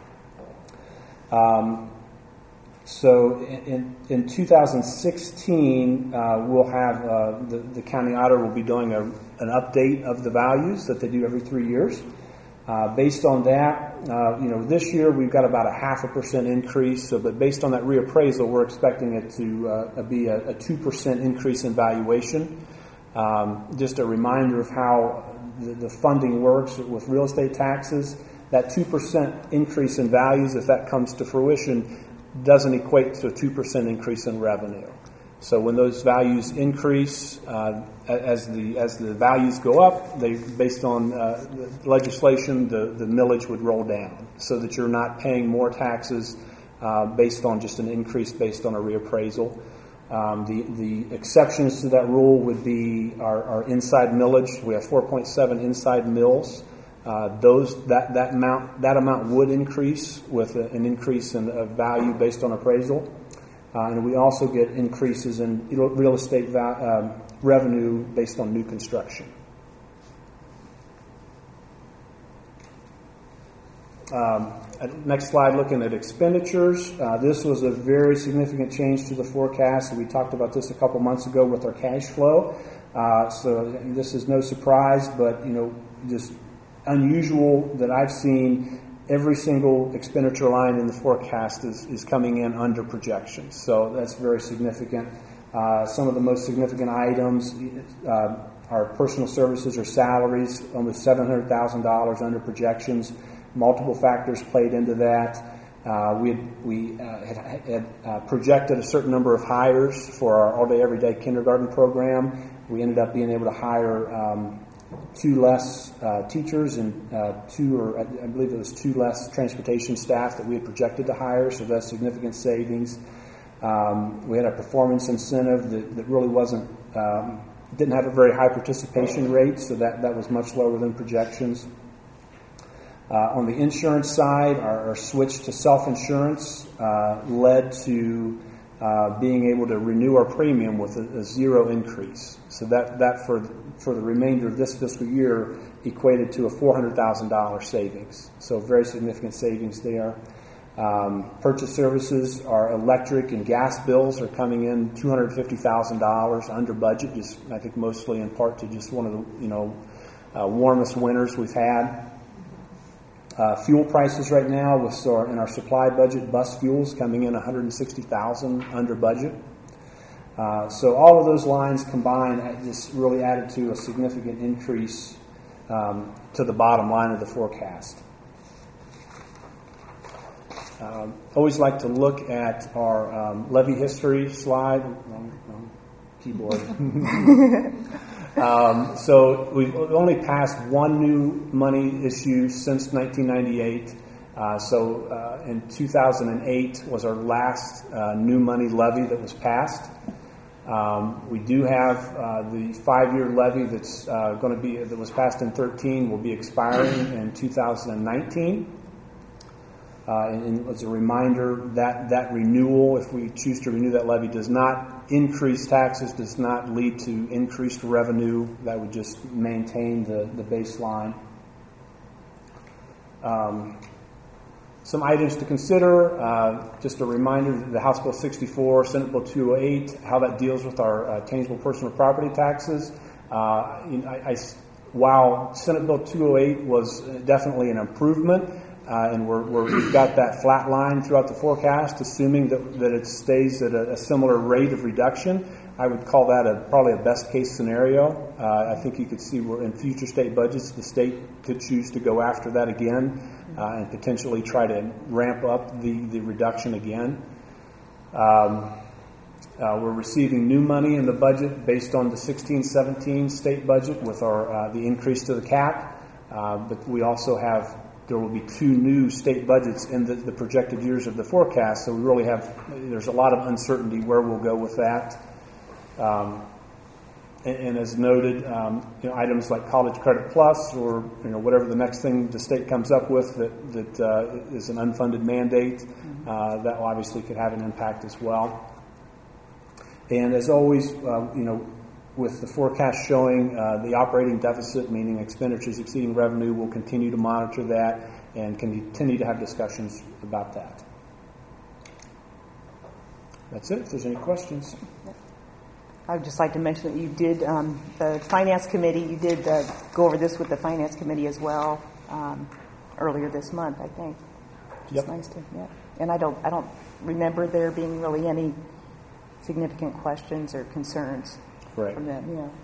Um, so in, in two thousand sixteen, uh, we'll have uh, the, the county auditor will be doing a, an update of the values that they do every three years. Uh, based on that, uh, you know, this year we've got about a half a percent increase. So, but based on that reappraisal, we're expecting it to uh, be a, a two percent increase in valuation. Um, just a reminder of how the, the funding works with real estate taxes. That two percent increase in values, if that comes to fruition, doesn't equate to a two percent increase in revenue. So when those values increase, uh, as the as the values go up, they based on uh, the legislation, the, the millage would roll down, so that you're not paying more taxes uh, based on just an increase based on a reappraisal. Um, the the exceptions to that rule would be our, our inside millage. We have four point seven inside mills. Uh, those that that amount that amount would increase with a, an increase in uh, value based on appraisal, uh, and we also get increases in real estate va- uh, revenue based on new construction. Um, next slide, looking at expenditures. Uh, this was a very significant change to the forecast. We talked about this a couple months ago with our cash flow. Uh, so this is no surprise, but you know, just unusual that I've seen every single expenditure line in the forecast is, is coming in under projections. So that's very significant. Uh, some of the most significant items uh, are personal services or salaries, almost seven hundred thousand dollars under projections. Multiple factors played into that. Uh, we had, we uh, had, had uh, projected a certain number of hires for our all-day, everyday kindergarten program. We ended up being able to hire um, two less uh, teachers and uh, two, or I believe it was two less transportation staff that we had projected to hire, so that's significant savings. Um, we had a performance incentive that, that really wasn't, um, didn't have a very high participation rate, so that, that was much lower than projections. Uh, on the insurance side, our, our switch to self-insurance uh, led to uh, being able to renew our premium with a, a zero increase. So that, that for for the remainder of this fiscal year equated to a four hundred thousand dollars savings. So very significant savings there. Um, purchase services, our electric and gas bills are coming in two hundred fifty thousand dollars under budget, just I think mostly in part to just one of the you know uh, warmest winters we've had. Uh, fuel prices right now, with our, in our supply budget, bus fuels coming in one hundred sixty thousand dollars under budget. Uh, so all of those lines combined just really added to a significant increase um, to the bottom line of the forecast. Um, always like to look at our um, levy history slide. Wrong, wrong keyboard. um, so we've only passed one new money issue since nineteen ninety-eight. Uh, so uh, in two thousand eight was our last uh, new money levy that was passed. Um, we do have uh, the five-year levy that's uh, going to be that was passed in thirteen will be expiring in two thousand nineteen. Uh, and, and as a reminder, that that renewal, if we choose to renew that levy, does not increase taxes, does not lead to increased revenue. That would just maintain the the baseline. Um, Some items to consider, uh, just a reminder that the House Bill sixty-four, Senate Bill two oh eight, how that deals with our uh, tangible personal property taxes. Uh, I, I, while Senate Bill two oh eight was definitely an improvement, uh, and we're, we're, we've got that flat line throughout the forecast, assuming that, that it stays at a, a similar rate of reduction, I would call that a, probably a best case scenario. Uh, I think you could see where in future state budgets, the state could choose to go after that again. Uh, and potentially try to ramp up the, the reduction again. Um, uh, we're receiving new money in the budget based on the sixteen seventeen state budget with our uh, the increase to the cap. Uh, but we also have, there will be two new state budgets in the, the projected years of the forecast. So we really have, there's a lot of uncertainty where we'll go with that. Um, And, and as noted, um, you know, items like College Credit Plus or you know whatever the next thing the state comes up with that that uh, is an unfunded mandate, mm-hmm. uh, that obviously could have an impact as well. And as always, uh, you know, with the forecast showing uh, the operating deficit, meaning expenditures exceeding revenue, we'll continue to monitor that and continue to have discussions about that. That's it. If there's any questions. I would just like to mention that you did, um, the Finance Committee, you did uh, go over this with the Finance Committee as well um, earlier this month, I think. Which yep. is nice to, yeah. And I don't, I don't remember there being really any significant questions or concerns right. from them. Yeah.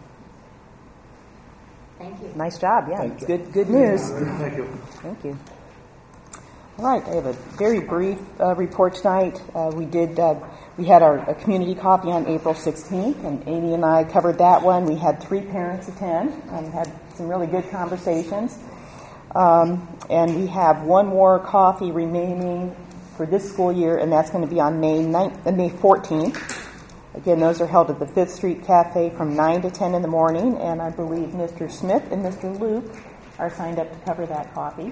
Thank you. Nice job. Yeah, Thank it's good, good news. Thank you. Thank you. All right, I have a very brief uh, report tonight. Uh, we did, uh, we had our a community coffee on April sixteenth, and Amy and I covered that one. We had three parents attend and had some really good conversations. Um, and we have one more coffee remaining for this school year, and that's going to be on May ninth, uh, May fourteenth. Again, those are held at the Fifth Street Cafe from nine to ten in the morning, and I believe Mister Smith and Mister Luke are signed up to cover that coffee.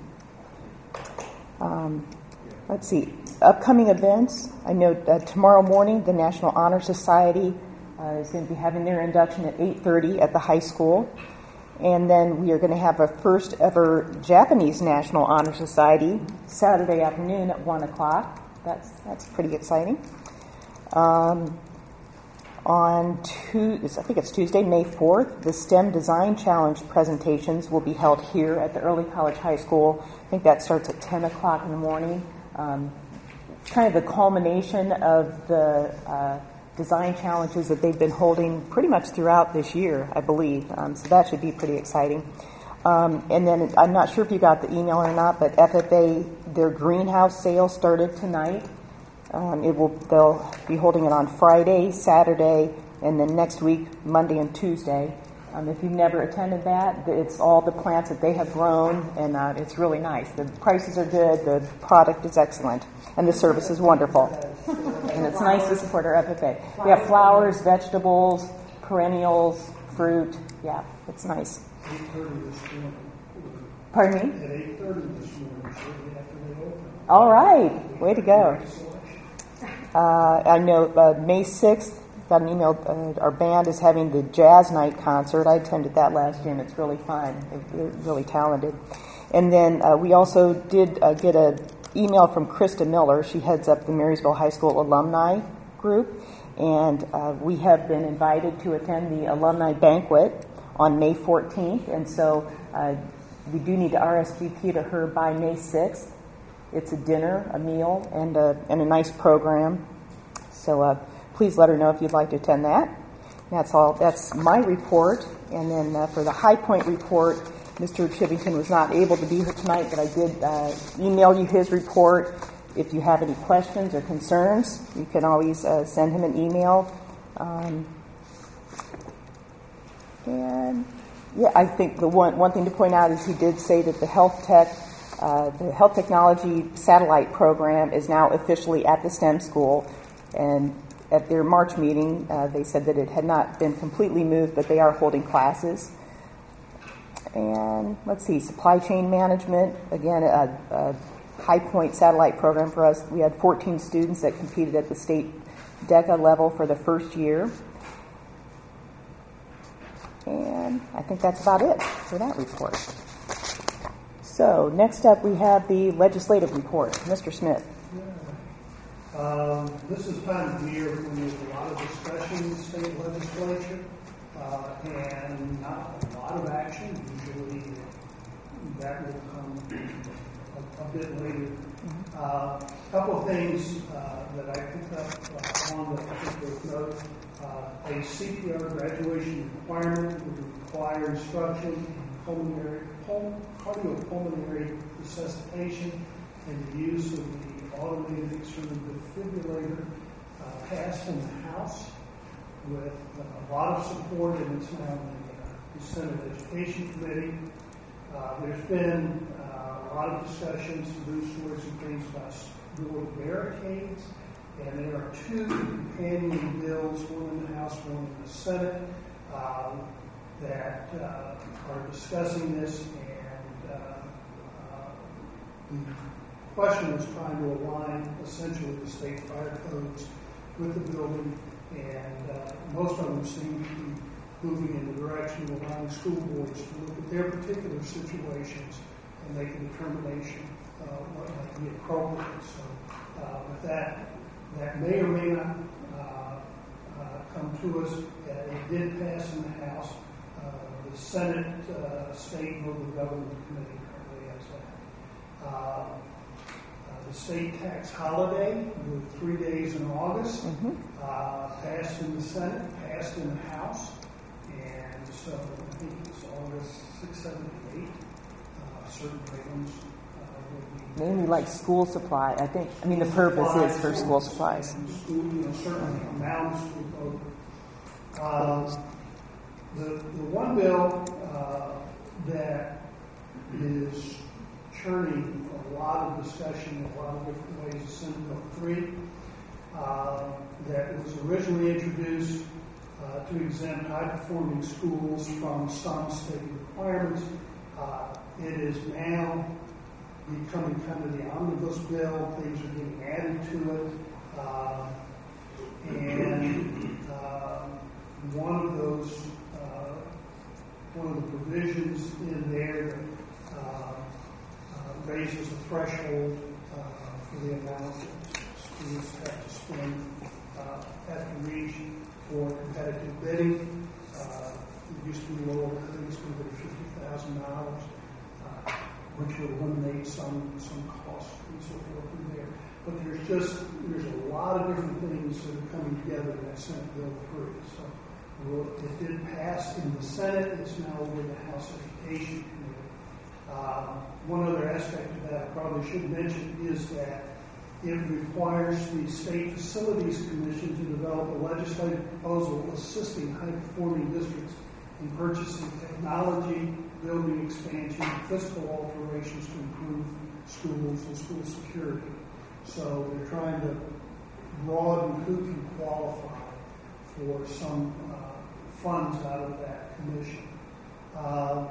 Um, let's see, upcoming events. I know uh, tomorrow morning the National Honor Society uh, is going to be having their induction at eight thirty at the high school. And then we are going to have our first ever Japanese National Honor Society Saturday afternoon at one o'clock. That's that's pretty exciting. Um, on Tuesday, I think it's Tuesday, May fourth, the STEM Design Challenge presentations will be held here at the Early College High School. I think that starts at ten o'clock in the morning. Um, it's kind of the culmination of the uh, design challenges that they've been holding pretty much throughout this year, I believe. Um, so that should be pretty exciting. Um, and then I'm not sure if you got the email or not, but F F A, their greenhouse sale started tonight. Um, it will. They'll be holding it on Friday, Saturday, and then next week, Monday and Tuesday. Um, if you've never attended that, it's all the plants that they have grown, and uh, it's really nice. The prices are good, the product is excellent, and the service is wonderful. And it's nice to support our F F A. We have flowers, vegetables, perennials, fruit. Yeah, it's nice. Pardon me? At eight thirty this morning, shortly after they open. All right, way to go. Uh, I know uh, May sixth, got an email, uh, our band is having the Jazz Night concert. I attended that last year, and it's really fun. They're really talented. And then uh, we also did uh, get an email from Krista Miller. She heads up the Marysville High School alumni group, and uh, we have been invited to attend the alumni banquet on May fourteenth, and so uh, we do need to R S V P to her by May sixth. It's a dinner, a meal, and a, and a nice program. So uh, please let her know if you'd like to attend that. That's all. That's my report. And then uh, for the High Point report, Mister Chivington was not able to be here tonight, but I did uh, email you his report. If you have any questions or concerns, you can always uh, send him an email. Um, and yeah, I think the one one thing to point out is he did say that the health tech Uh, the health technology satellite program is now officially at the STEM school, and at their March meeting, uh, they said that it had not been completely moved, but they are holding classes. And let's see, supply chain management, again, a, a high point satellite program for us. We had fourteen students that competed at the state DECA level for the first year. And I think that's about it for that report. So next up we have the legislative report. Mister Smith. Yeah. Um, this is time of year when there's a lot of discussion in the state legislature uh, and not a lot of action. Usually that will come a, a bit later. A uh, couple of things uh, that I picked up uh, on that I think was note. Uh, a C P R graduation requirement would require instruction in pulmonary, pul- cardiopulmonary resuscitation and the use of the automated external defibrillator uh, passed in the House with uh, a lot of support, and it's now in the Senate Education Committee. Uh, there's been uh, a lot of discussions, loose words and things about door barricades. And there are two companion bills, one in the House, one in the Senate, um, that uh, are discussing this. And uh, uh, the question is trying to align essentially the state fire codes with the building. And uh, most of them seem to be moving in the direction of allowing school boards to look at their particular situations and make a determination uh, what might be appropriate. So uh, with that, that may or may not uh, uh, come to us. Uh, it did pass in the House. Uh, the Senate uh, State Local Government Committee currently has that. Uh, uh, the state tax holiday with three days in August mm-hmm. uh, passed in the Senate, passed in the House, and so I think it's August sixth, seventh, and eighth. Uh, certain items. Mainly like school supply, I think. I mean, the purpose is for school supplies. School, you know, certain amounts will go. Uh, the, the one bill uh, that is churning a lot of discussion in a lot of different ways is Senate Bill three, uh, that was originally introduced uh, to exempt high-performing schools from some state requirements. Uh, it is now becoming kind of the omnibus bill. Things are getting added to it. Uh, and uh, one of those, uh, one of the provisions in there that uh, uh, raises the threshold uh, for the amount that schools have to spend, uh, have to reach for competitive bidding. Uh, it used to be lower, I think it's going to be fifty thousand dollars. Which would eliminate some some costs and so forth in there. But there's just there's a lot of different things that are coming together in that Senate Bill three. So well, it did pass in the Senate. It's now over in the House Education Committee. Uh, one other aspect of that I probably should mention is that it requires the State Facilities Commission to develop a legislative proposal assisting high-performing districts in purchasing technology, building expansion, fiscal alterations to improve schools and school security. So they're trying to broaden who can qualify for some uh, funds out of that commission. Uh,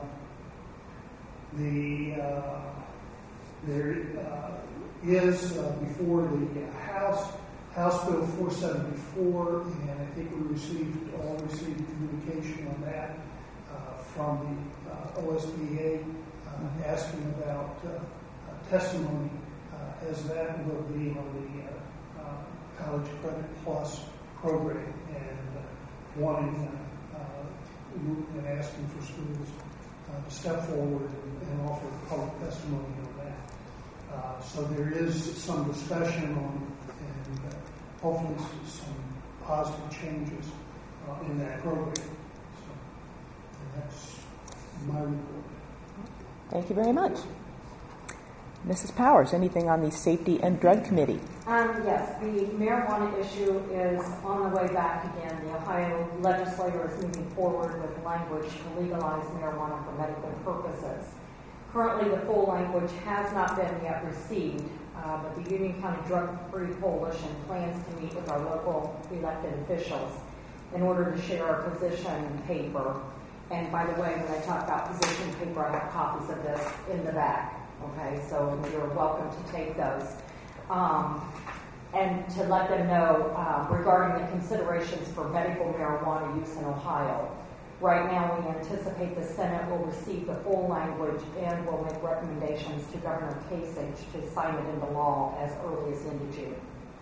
the uh, there uh, is uh, before the House House Bill four seventy-four, and I think we received all received communication on that uh, from the uh, O S B A uh, asking about uh, uh, testimony uh, as that will be on the uh, uh, College Credit Plus program, and uh, wanting uh, uh, and asking for schools uh, to step forward and, and offer public testimony on that. Uh, so there is some discussion on and uh, hopefully some positive changes uh, in that program. So and that's my report. Thank you very much. Missus Powers, anything on the Safety and Drug Committee? Um, yes, the marijuana issue is on the way back again. The Ohio legislature is moving forward with language to legalize marijuana for medical purposes. Currently, the full language has not been yet received, uh, but the Union County Drug-Free Coalition plans to meet with our local elected officials in order to share our position paper. And by the way, when I talk about position paper, I have copies of this in the back. Okay, so you're welcome to take those. Um, and to let them know uh, regarding the considerations for medical marijuana use in Ohio. Right now, we anticipate the Senate will receive the full language and will make recommendations to Governor Kasich to sign it into law as early as into June.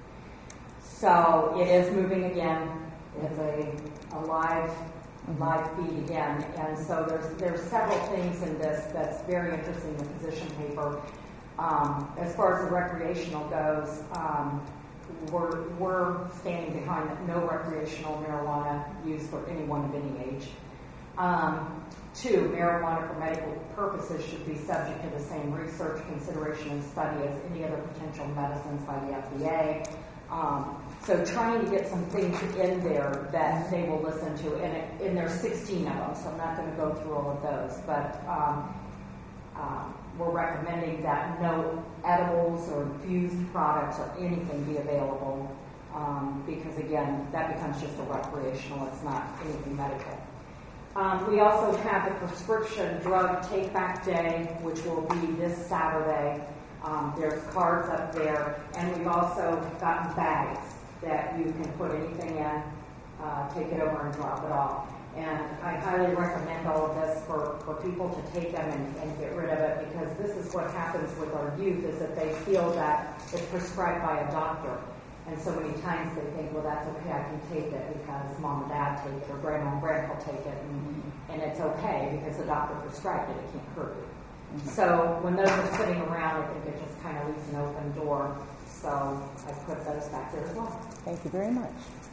So it is moving again. It's a, a live live feed again, and so there's there's several things in this that's very interesting in the position paper. Um, as far as the recreational goes, um, we're we're standing behind no recreational marijuana use for anyone of any age. Um, two, marijuana for medical purposes should be subject to the same research, consideration, and study as any other potential medicines by the F D A. Um, so trying to get some things in there that they will listen to, and, it, and there's sixteen of them, so I'm not going to go through all of those, but um, um, we're recommending that no edibles or infused products or anything be available, um, because again, that becomes just a recreational, it's not anything medical. Um, we also have the prescription drug take-back day, which will be this Saturday. Um, there's cards up there, and we've also gotten bags that you can put anything in, uh, take it over and drop it off. And I highly recommend all of this for, for people to take them and, and get rid of it, because this is what happens with our youth, is that they feel that it's prescribed by a doctor. And so many times they think, well, that's okay, I can take it because mom and dad take it, or grandma and grandpa take it, and, and it's okay because the doctor prescribed it, it can't hurt you. Mm-hmm. So when those are sitting around, I think it just kind of leaves an open door. So I put those back there as well. Thank you very much.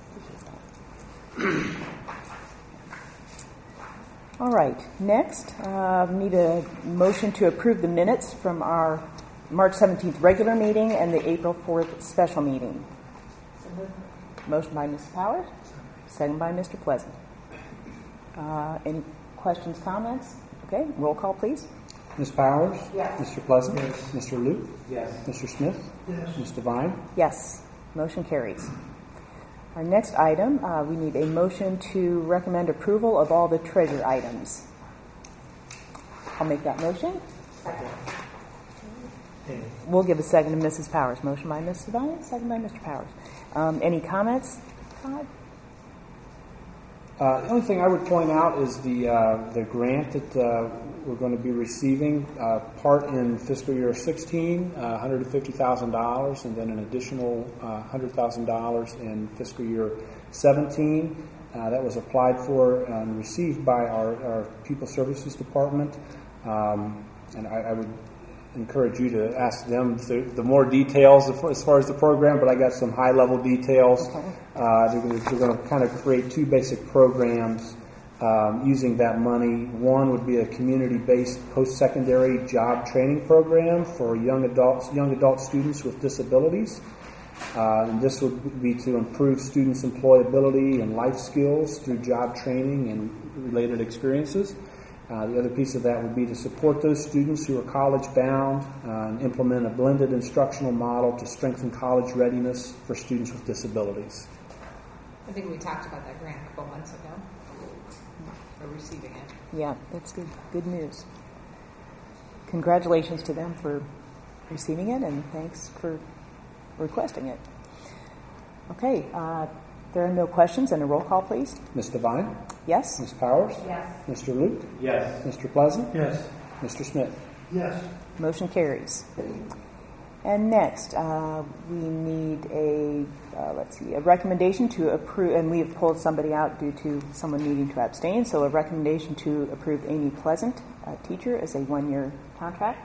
All right, next, uh, we need a motion to approve the minutes from our March seventeenth regular meeting and the April fourth special meeting. Motion by Missus Powers, second by Mister Pleasant. Uh, any questions, comments? Okay, roll call, please. Miz Powers? Yes. Mister Pleasant? Yes. Mister Luke? Yes. Mister Smith? Yes. Miz Devine? Yes, motion carries. Our next item, uh, we need a motion to recommend approval of all the treasure items. I'll make that motion. Second. We'll give a second to Missus Powers. Motion by Missus Devine, second by Mister Powers. Um, any comments, Todd? Uh, the only thing I would point out is the uh, the grant that uh, we're going to be receiving, uh, part in fiscal year sixteen, uh, one hundred fifty thousand dollars, and then an additional uh, one hundred thousand dollars in fiscal year seventeen. Uh, that was applied for and received by our, our People Services Department. Um, and I, I would encourage you to ask them the, the more details as far as the program, but I got some high-level details. Okay. Uh, they're going to, they're going to kind of create two basic programs um, using that money. One would be a community-based post-secondary job training program for young adults, young adult students with disabilities. Uh, and this would be to improve students' employability and life skills through job training and related experiences. Uh, the other piece of that would be to support those students who are college-bound uh, and implement a blended instructional model to strengthen college readiness for students with disabilities. I think we talked about that grant a couple months ago. We're receiving it. Yeah, that's good. Good news. Congratulations to them for receiving it, and thanks for requesting it. Okay, uh, there are no questions, and a roll call, please. Miz Devine? Yes. Miz Powers? Yes. Mister Luke? Yes. Mister Pleasant? Yes. Mister Smith? Yes. Motion carries. And next, uh, we need a, uh, let's see, a recommendation to approve, and we have pulled somebody out due to someone needing to abstain, so a recommendation to approve Amy Pleasant, a teacher, as a one-year contract.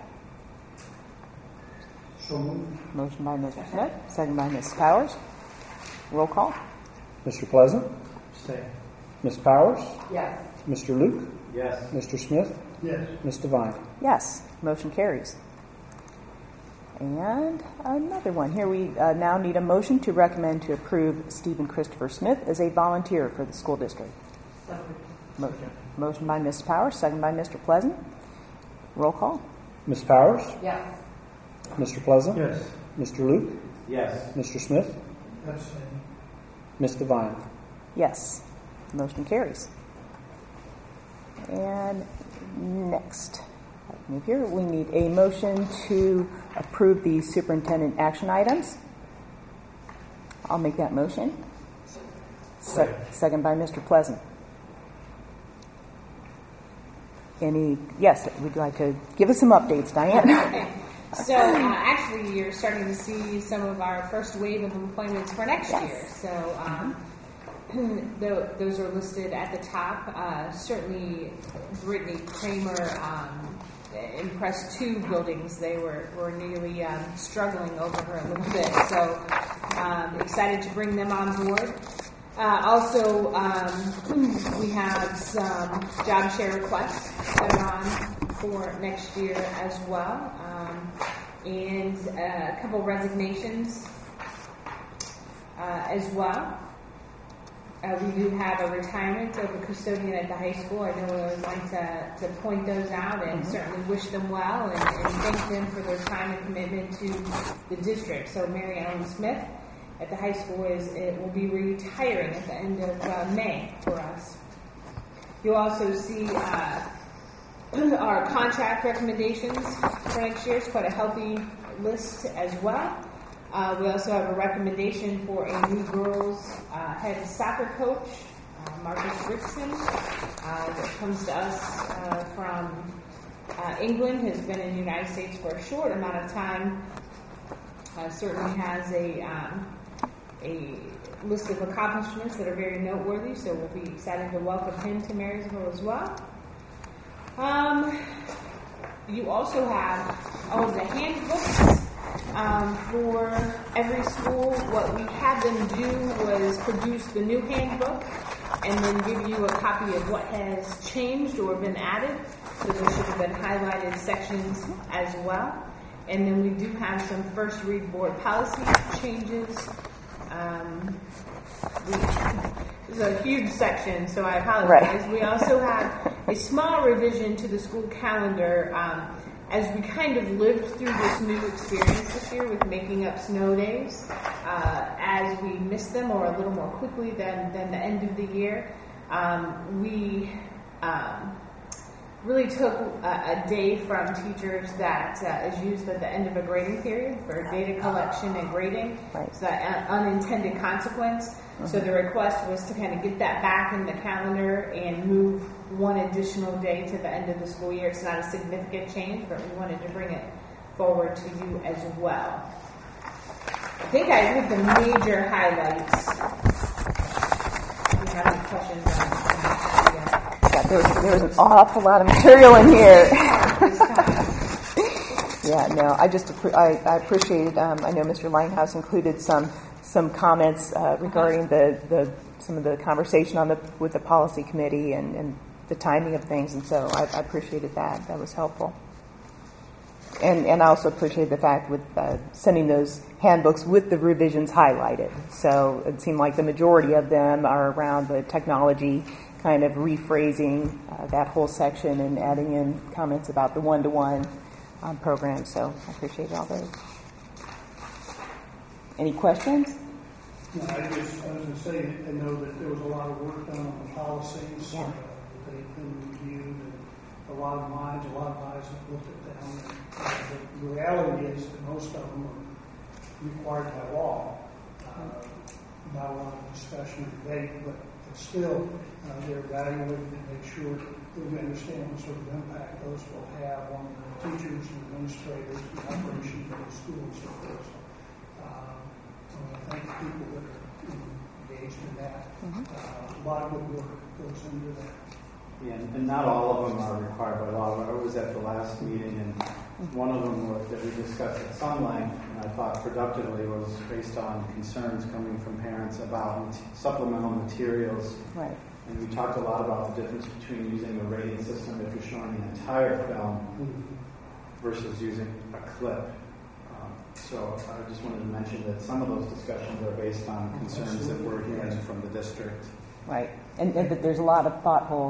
So moved. Motion by Mister Smith, second by Miz Powers. Roll call. Mister Pleasant? Stay. Miz Powers? Yes. Mister Luke? Yes. Mister Smith? Yes. Miz Devine? Yes, motion carries. And another one. Here we uh, now need a motion to recommend to approve Stephen Christopher Smith as a volunteer for the school district. Motion, motion by Miz Powers, second by Mister Pleasant. Roll call. Miz Powers? Yes. Mister Pleasant? Yes. Mister Luke? Yes. Mister Smith? Abstain. Miz Devine? Yes. Motion carries. And next, move here, we need a motion to approve the superintendent action items. I'll make that motion. Se- second by Mister Pleasant. Any, yes, would you like to give us some updates, Diane? Okay. So uh, actually, you're starting to see some of our first wave of employments for next Yes. year. So um, th- those are listed at the top. Uh, certainly, Brittany Kramer um, impressed two buildings. They were, were nearly um, struggling over her a little bit. So um, excited to bring them on board. Uh, also, um, we have some job share requests that are on for next year as well, um, and uh, a couple resignations uh, as well. Uh, we do have a retirement of a custodian at the high school. I know we would like to, to point those out and mm-hmm. certainly wish them well and, and thank them for their time and commitment to the district. So Mary Ellen Smith at the high school is it will be retiring at the end of uh, May for us. You'll also see uh, our contract recommendations for next year. It's quite a healthy list as well. Uh, we also have a recommendation for a new girls uh, head soccer coach, uh, Marcus Rickson, uh, that comes to us uh, from uh, England, has been in the United States for a short amount of time, uh, certainly has a um, a list of accomplishments that are very noteworthy, so we'll be excited to welcome him to Marysville as well. Um, you also have all of the handbooks um, for every school. What we had them do was produce the new handbook and then give you a copy of what has changed or been added. So there should have been highlighted sections as well. And then we do have some first read board policy changes. Um, we, it's a huge section, so I apologize. Right. We also have a small revision to the school calendar um, as we kind of lived through this new experience this year with making up snow days uh, as we missed them or a little more quickly than, than the end of the year. Um, we um, really took a, a day from teachers that uh, is used at the end of a grading period for data collection and grading. Right. So that unintended consequence. Mm-hmm. So the request was to kind of get that back in the calendar and move one additional day to the end of the school year. It's not a significant change, but we wanted to bring it forward to you as well. I think I hit the major highlights. Do you have any questions on that? Yeah, there was, there was an awful lot of material in here. Yeah, no, I just I, I appreciated. Um, I know Mister Linehouse included some some comments uh, regarding the, the some of the conversation on the with the policy committee and, and the timing of things, and so I, I appreciated that. That was helpful. And and I also appreciate the fact with uh, sending those handbooks with the revisions highlighted. So it seemed like the majority of them are around the technology, kind of rephrasing uh, that whole section and adding in comments about the one-to-one um, program. So I appreciate all those. Any questions? No, I just I was going to say I know that there was a lot of work done on the policies. Yeah. Uh, they've been reviewed, and a lot of minds, a lot of eyes have looked at them. And, uh, the, the reality is that most of them are required by law. Uh, not a lot of discussion or debate, but still, uh, they're evaluated to make sure that we understand what sort of impact those will have on the teachers and administrators and the operation of the school and so forth. So, um, I want to thank the people that are engaged in that. Mm-hmm. Uh, a lot of good work goes into that. Yeah, and not all of them are required by law. I was at the last meeting, and one of them was, that we discussed at some length, and I thought productively, was based on concerns coming from parents about supplemental materials. Right. And we talked a lot about the difference between using a rating system if you're showing an entire film mm-hmm. versus using a clip. Um, so I just wanted to mention that some of those discussions are based on concerns Absolutely. that we're hearing from the district. Right, and, and that there's a lot of thoughtful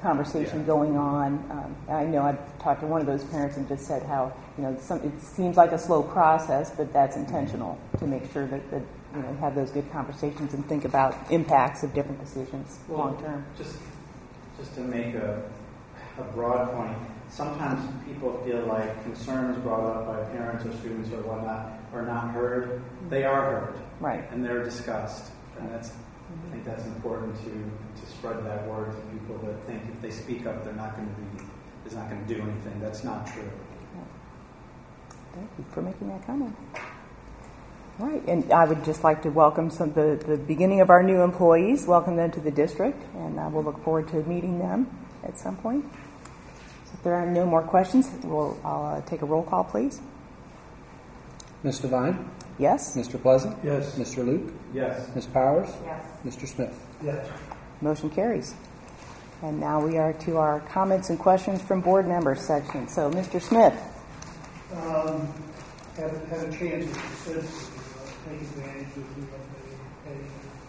conversation Yeah. going on. Um, I know I've talked to one of those parents and just said how, you know, some, it seems like a slow process, but that's intentional to make sure that, that you know, have those good conversations and think about impacts of different decisions Well, long term. Just, just to make a, a broad point, sometimes people feel like concerns brought up by parents or students or whatnot are not heard. They are heard, right? And they're discussed, and that's. I think that's important to, to spread that word to people that think if they speak up, they're not going to be, it's not going to do anything. That's not true. Thank you for making that comment. All right, and I would just like to welcome some the, the beginning of our new employees, welcome them to the district, and uh, we'll look forward to meeting them at some point. So if there are no more questions, we'll I'll uh, take a roll call, please. Miz Devine? Yes. Mister Pleasant? Yes. Mister Luke? Yes. Miz Powers? Yes. Mister Smith? Yes. Motion carries. And now we are to our comments and questions from board members section. So, Mister Smith. Um, had, had a chance, as you said, to uh, take advantage of the, a, a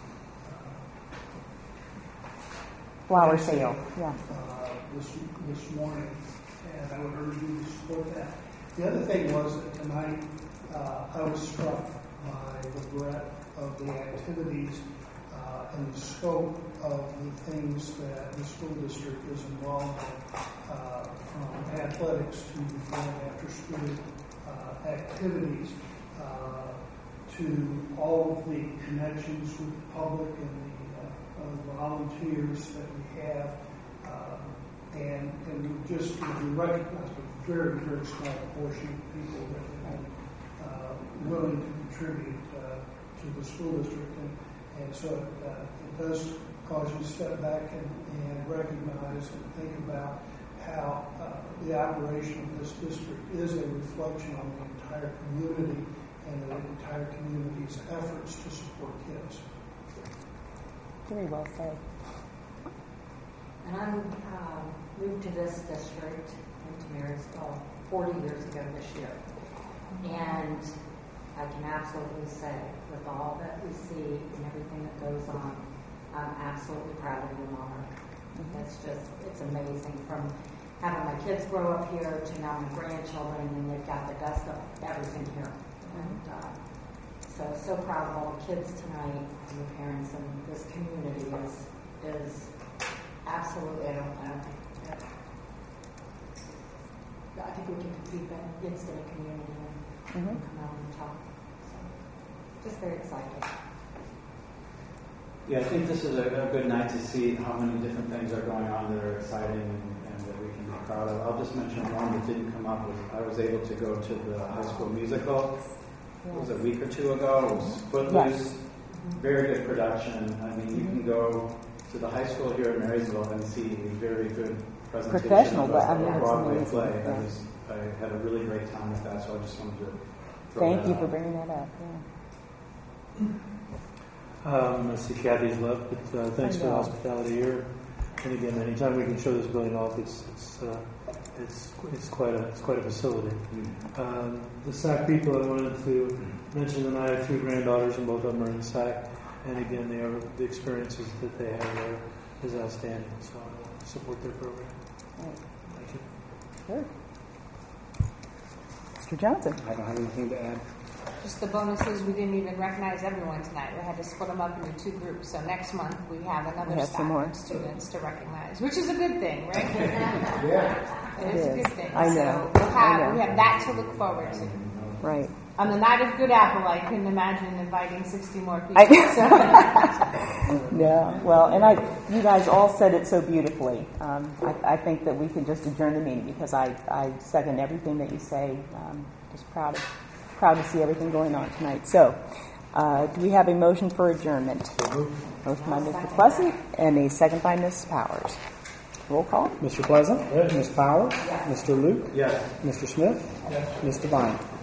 uh, Flower sale, yeah. Uh, this, this morning, and I would urge you to support that. The other thing was that tonight uh, I was struck by the breadth of the activities uh, and the scope of the things that the school district is involved in, uh, from athletics to before and after school uh, activities, uh, to all of the connections with the public and the uh, uh, volunteers that we have, um, and, and we just we recognize a very, very small portion of people that have been uh, willing to contribute uh, to the school district, and, and so it, uh, it does cause you to step back and, and recognize and think about how uh, the operation of this district is a reflection on the entire community and the entire community's efforts to support kids. Very well said. And I um, moved to this district, into Marysville, forty years ago this year. And I can absolutely say, with all that we see and everything that goes on, I'm absolutely proud of your mom. It's just, it's amazing. From having my kids grow up here to now my grandchildren, and they've got the best of everything here. And uh, so, so proud of all the kids tonight and the parents, and this community is is absolutely, I don't, I don't think, I think we can compete against any community and Mm-hmm. come out on top. So, just very excited. Yeah, I think this is a, a good night to see how many different things are going on that are exciting and, and that we can be proud of. I'll just mention one that didn't come up. Was I was able to go to the high school musical. It was a week or two ago. It was Footloose. Yes. Very good production. I mean, you can go to the high school here in Marysville and see a very good presentation Professional, of but I a mean, it's Broadway amazing. play. Yeah. I, was, I had a really great time with that, so I just wanted to throw Thank that you out. for bringing that up. Yeah. Um, I see Kathy's left, but uh, thanks for the hospitality here. And again, anytime we can show this building off, it's it's uh, it's it's quite a it's quite a facility. Um, the S A C people, I wanted to mention that I have three granddaughters, and both of them are in S A C. And again, they are, the experiences that they have there is outstanding. So I will support their program. Right. Thank you. Sure. Mister Johnson. I don't have anything to add. Just the bonuses, we didn't even recognize everyone tonight. We had to split them up into two groups. So next month we have another We have stack some more. of students to recognize, which is a good thing, right? Yeah. It It is a is. good thing. I know. So we'll I have, know. we have that to look forward to. Right. On the night of Good Apple, I couldn't imagine inviting sixty more people. I, so. yeah, well, and I, you guys all said it so beautifully. Um, I, I think that we can just adjourn the meeting because I, I second everything that you say. Um, just proud of, proud to see everything going on tonight. So, uh, do we have a motion for adjournment? Motion by Mister Pleasant and a second by Miz Powers. Roll call. Mister Pleasant? Yes. Miz Powers? Yes. Mister Luke? Yes. Mister Smith? Yes. Miz Devine?